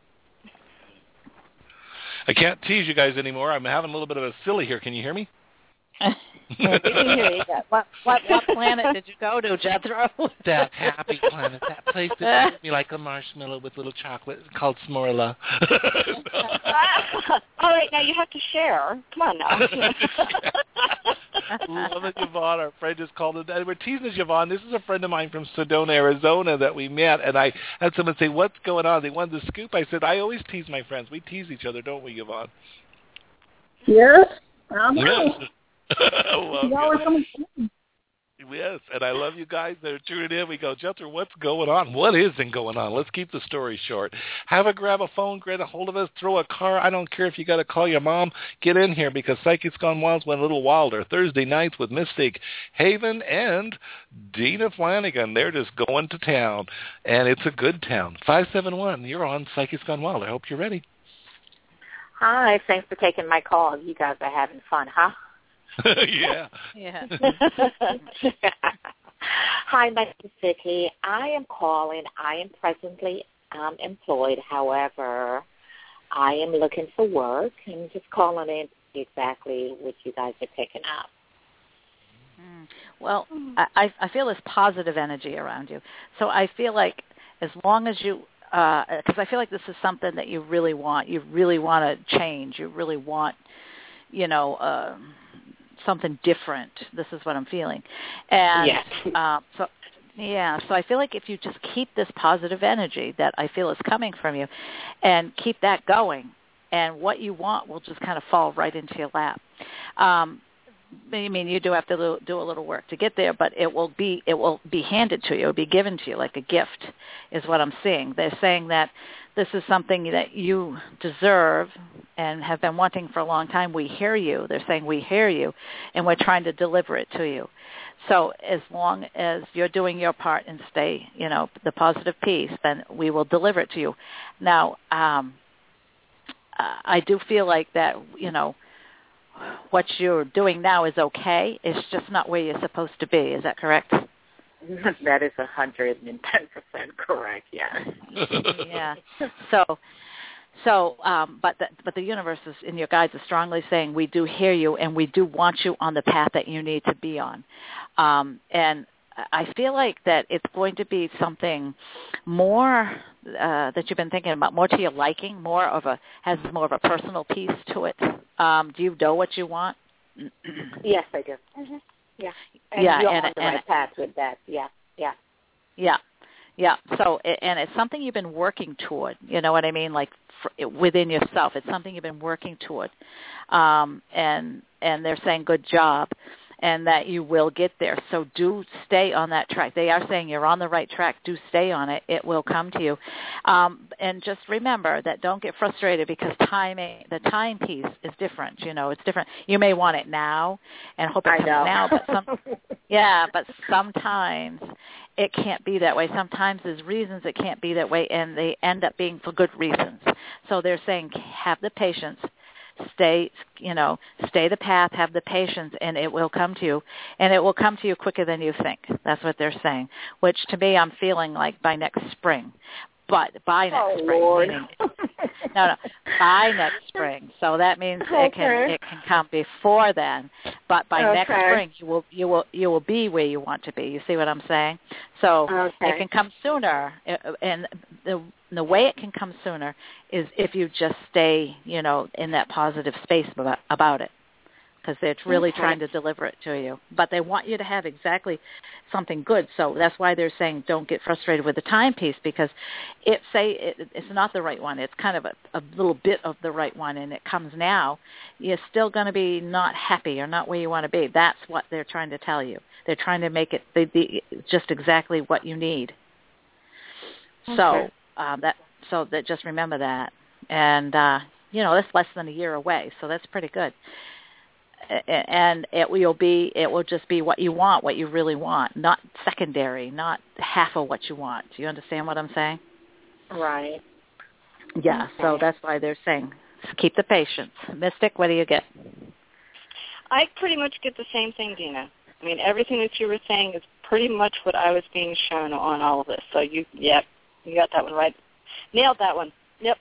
I can't tease you guys anymore. I'm having a little bit of a silly here. Can you hear me? We can hear you. What, what, what planet did you go to, Jethro? That happy planet, that place that makes me like a marshmallow with little chocolate called Smorla. All right, now you have to share. Come on now. Love it, Yvonne. Our friend just called it. And we're teasing Yvonne. This is a friend of mine from Sedona, Arizona that we met, and I had someone say, "What's going on?" They wanted the scoop. I said, "I always tease my friends. We tease each other, don't we, Yvonne?" Yes. I know. Yes. Well, Y'all yes, and I love you guys that are tuning in. We go, Jethro, what's going on? What isn't going on? Let's keep the story short. Have a grab a phone, get a hold of us, throw a car. I don't care if you got to call your mom. Get in here because Psychics Gone Wild went a little wilder. Thursday nights with Mystic Haven and Dina Flanagan. They're just going to town, and it's a good town. five seven one, you're on Psychics Gone Wild. I hope you're ready. Hi, thanks for taking my call. You guys are having fun, huh? Yeah. Yeah. Hi, my name is Vicky. I am calling. I am presently um, employed. However, I am looking for work and just calling in to see exactly what you guys are picking up. Mm. Well, I, I feel this positive energy around you. So I feel like as long as you, because uh, I feel like this is something that you really want. You really want to change. You really want, you know, uh, something different. This is what I'm feeling. And yes. uh, so, yeah, so I feel like if you just keep this positive energy that I feel is coming from you and keep that going, and what you want will just kind of fall right into your lap. Um, I mean, you do have to do, do a little work to get there, but it will be it will be handed to you. It will be given to you like a gift is what I'm seeing. They're saying that this is something that you deserve and have been wanting for a long time. We hear you. They're saying we hear you, and we're trying to deliver it to you. So as long as you're doing your part and stay, you know, the positive piece, then we will deliver it to you. Now, um, I do feel like that, you know, what you're doing now is okay. It's just not where you're supposed to be. Is that correct? That is one hundred ten percent correct, yeah. Yeah. So, so, um, but the, but the universe is, and your guides are strongly saying we do hear you and we do want you on the path that you need to be on. Um, and I feel like that it's going to be something more uh, that you've been thinking about, more to your liking, more of a, has more of a personal piece to it. Um, do you know what you want? Yes, I do. Mm-hmm. Yeah. And yeah, you're and, on the and, right path with that. Yeah, yeah. Yeah, yeah. So, and it's something you've been working toward. You know what I mean? Like for, within yourself, it's something you've been working toward. Um, and and they're saying good job, and that you will get there. So do stay on that track. They are saying you're on the right track. Do stay on it. It will come to you. Um, and just remember that don't get frustrated because timing, the time piece is different. You know, it's different. You may want it now and hope it I comes know. now, but some, yeah, but sometimes it can't be that way. Sometimes there's reasons it can't be that way, and they end up being for good reasons. So they're saying have the patience. Stay, you know, stay the path, have the patience, and it will come to you. And it will come to you quicker than you think. That's what they're saying, which to me I'm feeling like by next spring. But by next oh, spring. Lord. Meaning, no, no, by next spring. So that means okay. it can it can come before then. But by okay. next spring you will you will you will be where you want to be. You see what I'm saying? So okay. it can come sooner, and the the way it can come sooner is if you just stay, you know, in that positive space about, about it, because they're really okay. trying to deliver it to you. But they want you to have exactly something good. So that's why they're saying don't get frustrated with the timepiece, because it say it, it's not the right one. It's kind of a, a little bit of the right one, and it comes now. You're still going to be not happy or not where you want to be. That's what they're trying to tell you. They're trying to make it they, they, just exactly what you need. Okay. So um, that so that just remember that, and uh, you know that's less than a year away, so that's pretty good. And it will be it will just be what you want, what you really want, not secondary, not half of what you want. Do you understand what I'm saying? Right. Yeah. Okay. So that's why they're saying keep the patience. Mystic, what do you get? I pretty much get the same thing, Dina. I mean, everything that you were saying is pretty much what I was being shown on all of this. So you, yep, You got that one right. Nailed that one. Yep.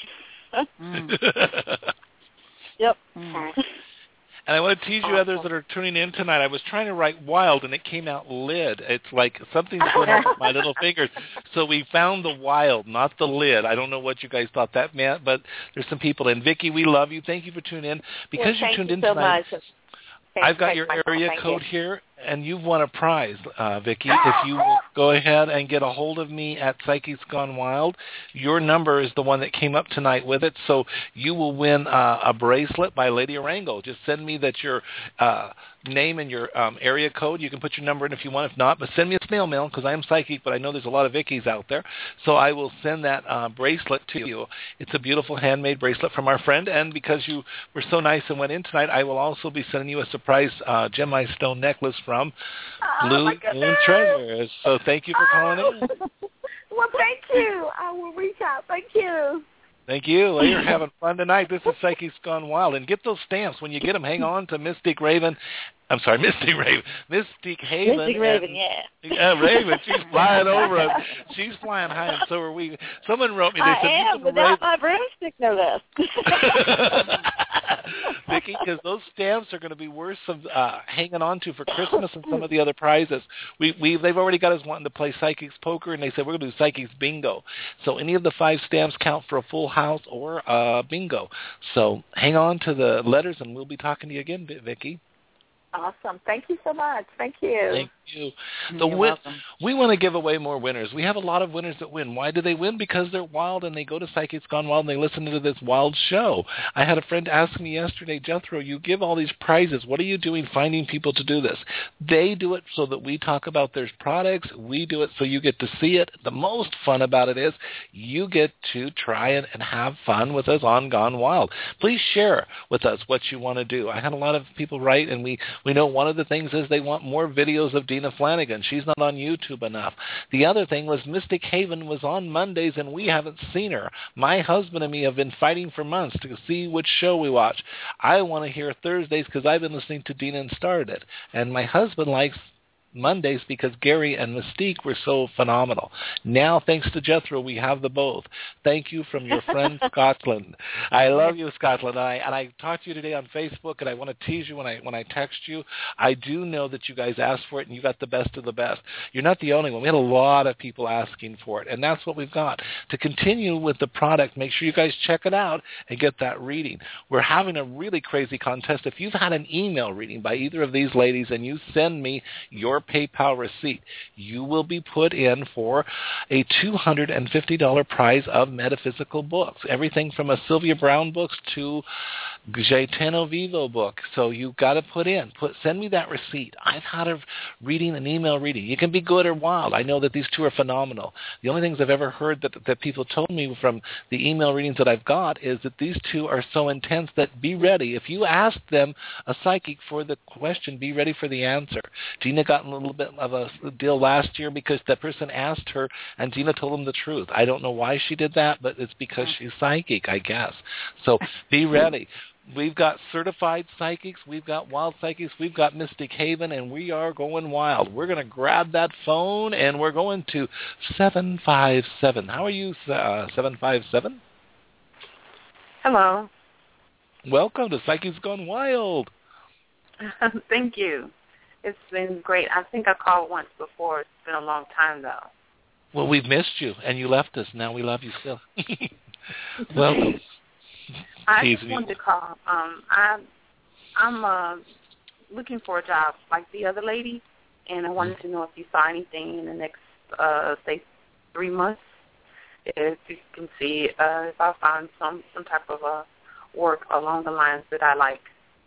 Mm. Yep. Mm. And I want to tease you others that are tuning in tonight. I was trying to write wild, and it came out lid. It's like something's going on with my little fingers. So we found the wild, not the lid. I don't know what you guys thought that meant, but there's some people in. Vicki, we love you. Thank you for tuning in. Because well, you tuned you in so tonight, much. I've got your area code here, and you've won a prize, uh, Vicki. If you will go ahead and get a hold of me at Psychics Gone Wild, your number is the one that came up tonight with it, so you will win uh, a bracelet by Lady Arango. Just send me that your uh, name and your um, area code. You can put your number in if you want. If not, but send me a snail mail because I am psychic, but I know there's a lot of Vickies out there, so I will send that uh, bracelet to you. It's a beautiful handmade bracelet from our friend, and because you were so nice and went in tonight, I will also be sending you a surprise uh, gemini stone necklace from oh, Blue Moon Treasures. So thank you for calling oh. in. Well, thank you. I will reach out. Thank you. Thank you. Well, you're having fun tonight. This is Psychics Gone Wild. And get those stamps. When you get them, hang on to Mystic Raven. I'm sorry, Mystic Raven. Mystic Haven. Mystic Raven, yeah. Yeah, Raven. She's flying over us. She's flying high, and so are we. Someone wrote me. They I said, am, without my broomstick, no less. Vicki, because those stamps are going to be worth some uh, hanging on to for Christmas and some of the other prizes. We we they've already got us wanting to play Psychics Poker, and they said we're going to do Psychics Bingo. So any of the five stamps count for a full house or uh, bingo. So hang on to the letters, and we'll be talking to you again, Vicki. Awesome. Thank you so much. Thank you. Thank you. The You're win- welcome. We want to give away more winners. We have a lot of winners that win. Why do they win? Because they're wild and they go to Psychics Gone Wild and they listen to this wild show. I had a friend ask me yesterday, Jethro, you give all these prizes. What are you doing finding people to do this? They do it so that we talk about their products. We do it so you get to see it. The most fun about it is you get to try it and have fun with us on Gone Wild. Please share with us what you want to do. I had a lot of people write, and we We know one of the things is they want more videos of Dina Flanagan. She's not on YouTube enough. The other thing was Mystic Haven was on Mondays, and we haven't seen her. My husband and me have been fighting for months to see which show we watch. I want to hear Thursdays because I've been listening to Dina and started it. And my husband likes Mondays because Gary and Mystique were so phenomenal. Now, thanks to Jethro, we have the both. Thank you from your friend Scotland. I love you, Scotland. And I, and I talked to you today on Facebook, and I want to tease you when I when I text you. I do know that you guys asked for it, and you got the best of the best. You're not the only one. We had a lot of people asking for it, and that's what we've got. To continue with the product, make sure you guys check it out and get that reading. We're having a really crazy contest. If you've had an email reading by either of these ladies and you send me your PayPal receipt, you will be put in for a two hundred fifty dollars prize of metaphysical books. Everything from a Sylvia Brown books to Gaetano Vivo book. So you've got to put in. Put send me that receipt. I've had a reading, an email reading. You can be good or wild. I know that these two are phenomenal. The only things I've ever heard that that people told me from the email readings that I've got is that these two are so intense that be ready. If you ask them, a psychic, for the question, be ready for the answer. Gina got a little bit of a deal last year because that person asked her and Gina told them the truth. I don't know why she did that, but it's because she's psychic, I guess. So be ready. We've got certified psychics. We've got wild psychics. We've got Mystic Haven, and we are going wild. We're going to grab that phone, and we're going to seven five seven. How are you, uh, seven five seven? Hello. Welcome to Psychics Gone Wild. Thank you. It's been great. I think I called once before. It's been a long time, though. Well, we've missed you, and you left us. Now we love you still. Welcome. I just wanted to call. Um, I, I'm uh, looking for a job like the other lady, and I wanted to know if you saw anything in the next, uh, say, three months. If you can see uh, if I find some, some type of uh, work along the lines that I like.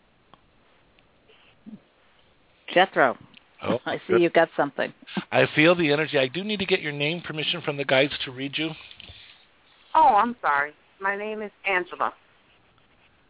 Jethro, oh, I see you got something. I feel the energy. I do need to get your name, permission from the guides to read you. Oh, I'm sorry. My name is Angela.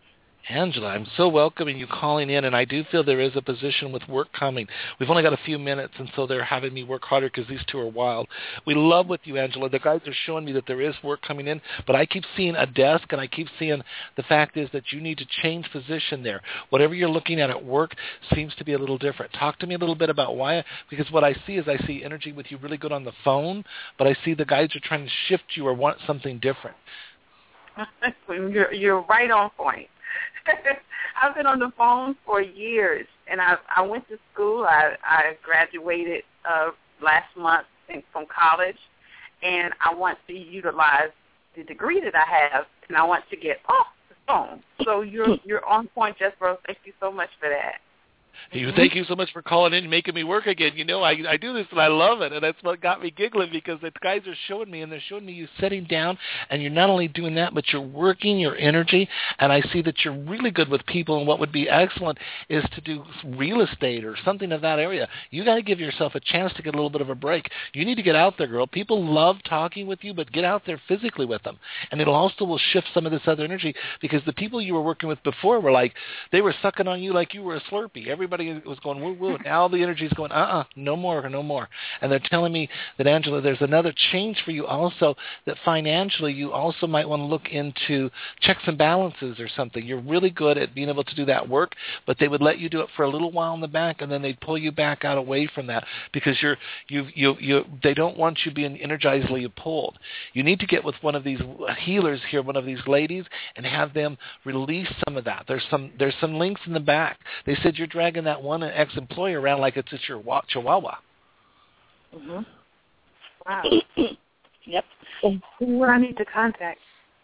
Angela, I'm so welcoming you calling in, and I do feel there is a position with work coming. We've only got a few minutes, and so they're having me work harder because these two are wild. We love with you, Angela. The guys are showing me that there is work coming in, but I keep seeing a desk, and I keep seeing the fact is that you need to change position there. Whatever you're looking at at work seems to be a little different. Talk to me a little bit about why, because what I see is I see energy with you really good on the phone, but I see the guys are trying to shift you or want something different. you're, you're right on point. I've been on the phone for years, and I I went to school. I, I graduated uh, last month in, from college, and I want to utilize the degree that I have, and I want to get off the phone. So you're you're on point, Jethro. Thank you so much for that. You, thank you so much for calling in and making me work again. You know, I I do this and I love it, and that's what got me giggling because the guys are showing me, and they're showing me you sitting down, and you're not only doing that, but you're working your energy, and I see that you're really good with people, and what would be excellent is to do real estate or something of that area. You got to give yourself a chance to get a little bit of a break. You need to get out there, girl. People love talking with you, but get out there physically with them, and it also will shift some of this other energy because the people you were working with before were like, they were sucking on you like you were a Slurpee. Everybody was going woo woo. Now the energy is going uh uh no more, no more. And they're telling me that, Angela, there's another change for you also, that financially you also might want to look into checks and balances or something. You're really good at being able to do that work, but they would let you do it for a little while in the back, and then they'd pull you back out away from that because you're you you you they don't want you being energizedly pulled. You need to get with one of these healers here, one of these ladies, and have them release some of that. There's some there's some links in the back. They said you're dragging that one ex-employee around like it's just your chihuahua. Mm-hmm. Wow. Yep. So who would I need to contact?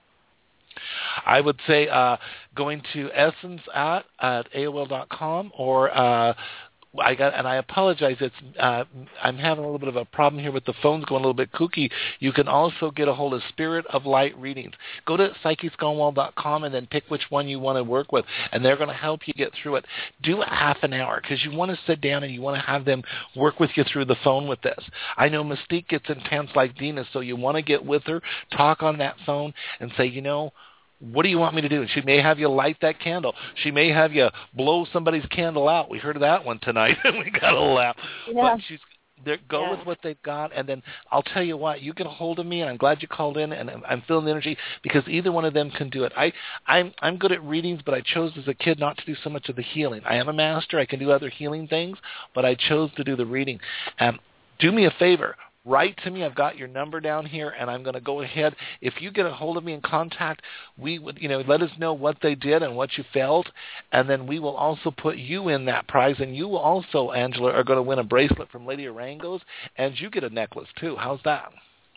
I would say uh, going to essence at, at A O L dot com or uh, I got, and I apologize. It's uh, I'm having a little bit of a problem here with the phones going a little bit kooky. You can also get a hold of Spirit of Light readings. Go to psychics gone wild dot com and then pick which one you want to work with, and they're going to help you get through it. Do it half an hour because you want to sit down and you want to have them work with you through the phone with this. I know Mystique gets intense like Dina, so you want to get with her, talk on that phone, and say, you know, what do you want me to do? And she may have you light that candle. She may have you blow somebody's candle out. We heard of that one tonight, and we got a laugh. Yeah. But she's go yeah. with what they've got, and then I'll tell you what, you get a hold of me, and I'm glad you called in, and I'm feeling the energy because either one of them can do it. I, I'm, I'm good at readings, but I chose as a kid not to do so much of the healing. I am a master. I can do other healing things, but I chose to do the reading. Um, do me a favor. Write to me. I've got your number down here, and I'm going to go ahead. If you get a hold of me in contact, we would, you know, let us know what they did and what you felt, and then we will also put you in that prize. And you will also, Angela, are going to win a bracelet from Lady Arango's, and you get a necklace too. How's that?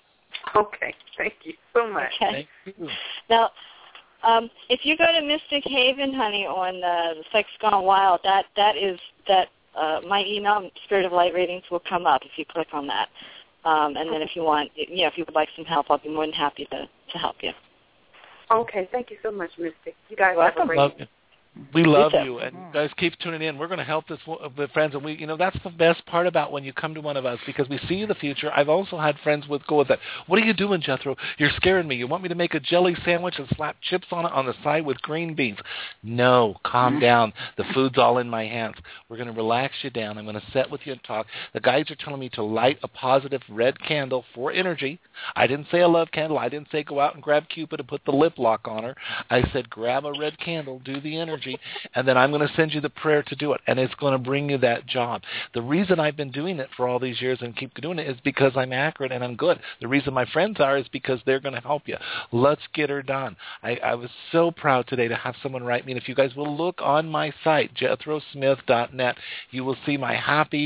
Okay, thank you so much. Okay. Thank you. Now, um, if you go to Mystic Haven, honey, on uh, the Sex Gone Wild, that that is that uh, my email, Spirit of Light Readings, will come up if you click on that. Um, and then if you want, you know, if you would like some help, I'll be more than happy to, to help you. Okay, thank you so much, Mystic. You guys Welcome. have a great Love you. We love you, and Mm-hmm. guys, keep tuning in. We're going to help this with friends, and we, you know, that's the best part about when you come to one of us because we see the future. I've also had friends with go with that. What are you doing, Jethro? You're scaring me. You want me to make a jelly sandwich and slap chips on it on the side with green beans? No, calm down. The food's all in my hands. We're going to relax you down. I'm going to sit with you and talk. The guys are telling me to light a positive red candle for energy. I didn't say a love candle. I didn't say go out and grab Cupid and put the lip lock on her. I said grab a red candle, do the energy. And then I'm going to send you the prayer to do it, and it's going to bring you that job. The reason I've been doing it for all these years and keep doing it is because I'm accurate and I'm good. The reason my friends are is because they're going to help you. Let's get her done. I, I was so proud today to have someone write me, and if you guys will look on my site, jethro smith dot net, you will see my happy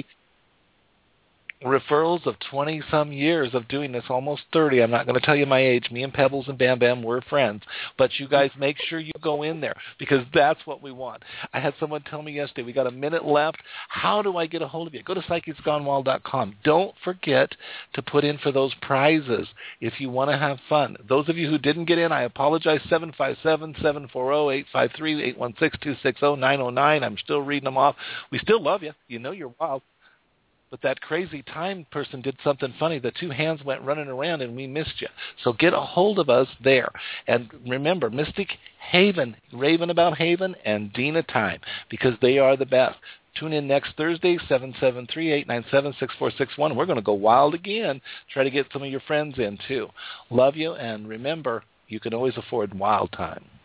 referrals of twenty-some years of doing this, almost thirty. I'm not going to tell you my age. Me and Pebbles and Bam Bam were friends. But you guys make sure you go in there because that's what we want. I had someone tell me yesterday, we got a minute left. How do I get a hold of you? Go to psychics gone wild dot com. Don't forget to put in for those prizes if you want to have fun. Those of you who didn't get in, I apologize. seven five seven, seven four zero, eight five three, eight one six, two six zero, nine zero nine. I'm still reading them off. We still love you. You know you're wild. but that crazy time person did something funny. The two hands went running around, and we missed you. So get a hold of us there. And remember, Mystic Haven, Raven About Haven, and Dina Time, because they are the best. Tune in next Thursday, seven seven three, eight nine seven, six four six one. We're going to go wild again. Try to get some of your friends in, too. Love you, and remember, you can always afford wild time.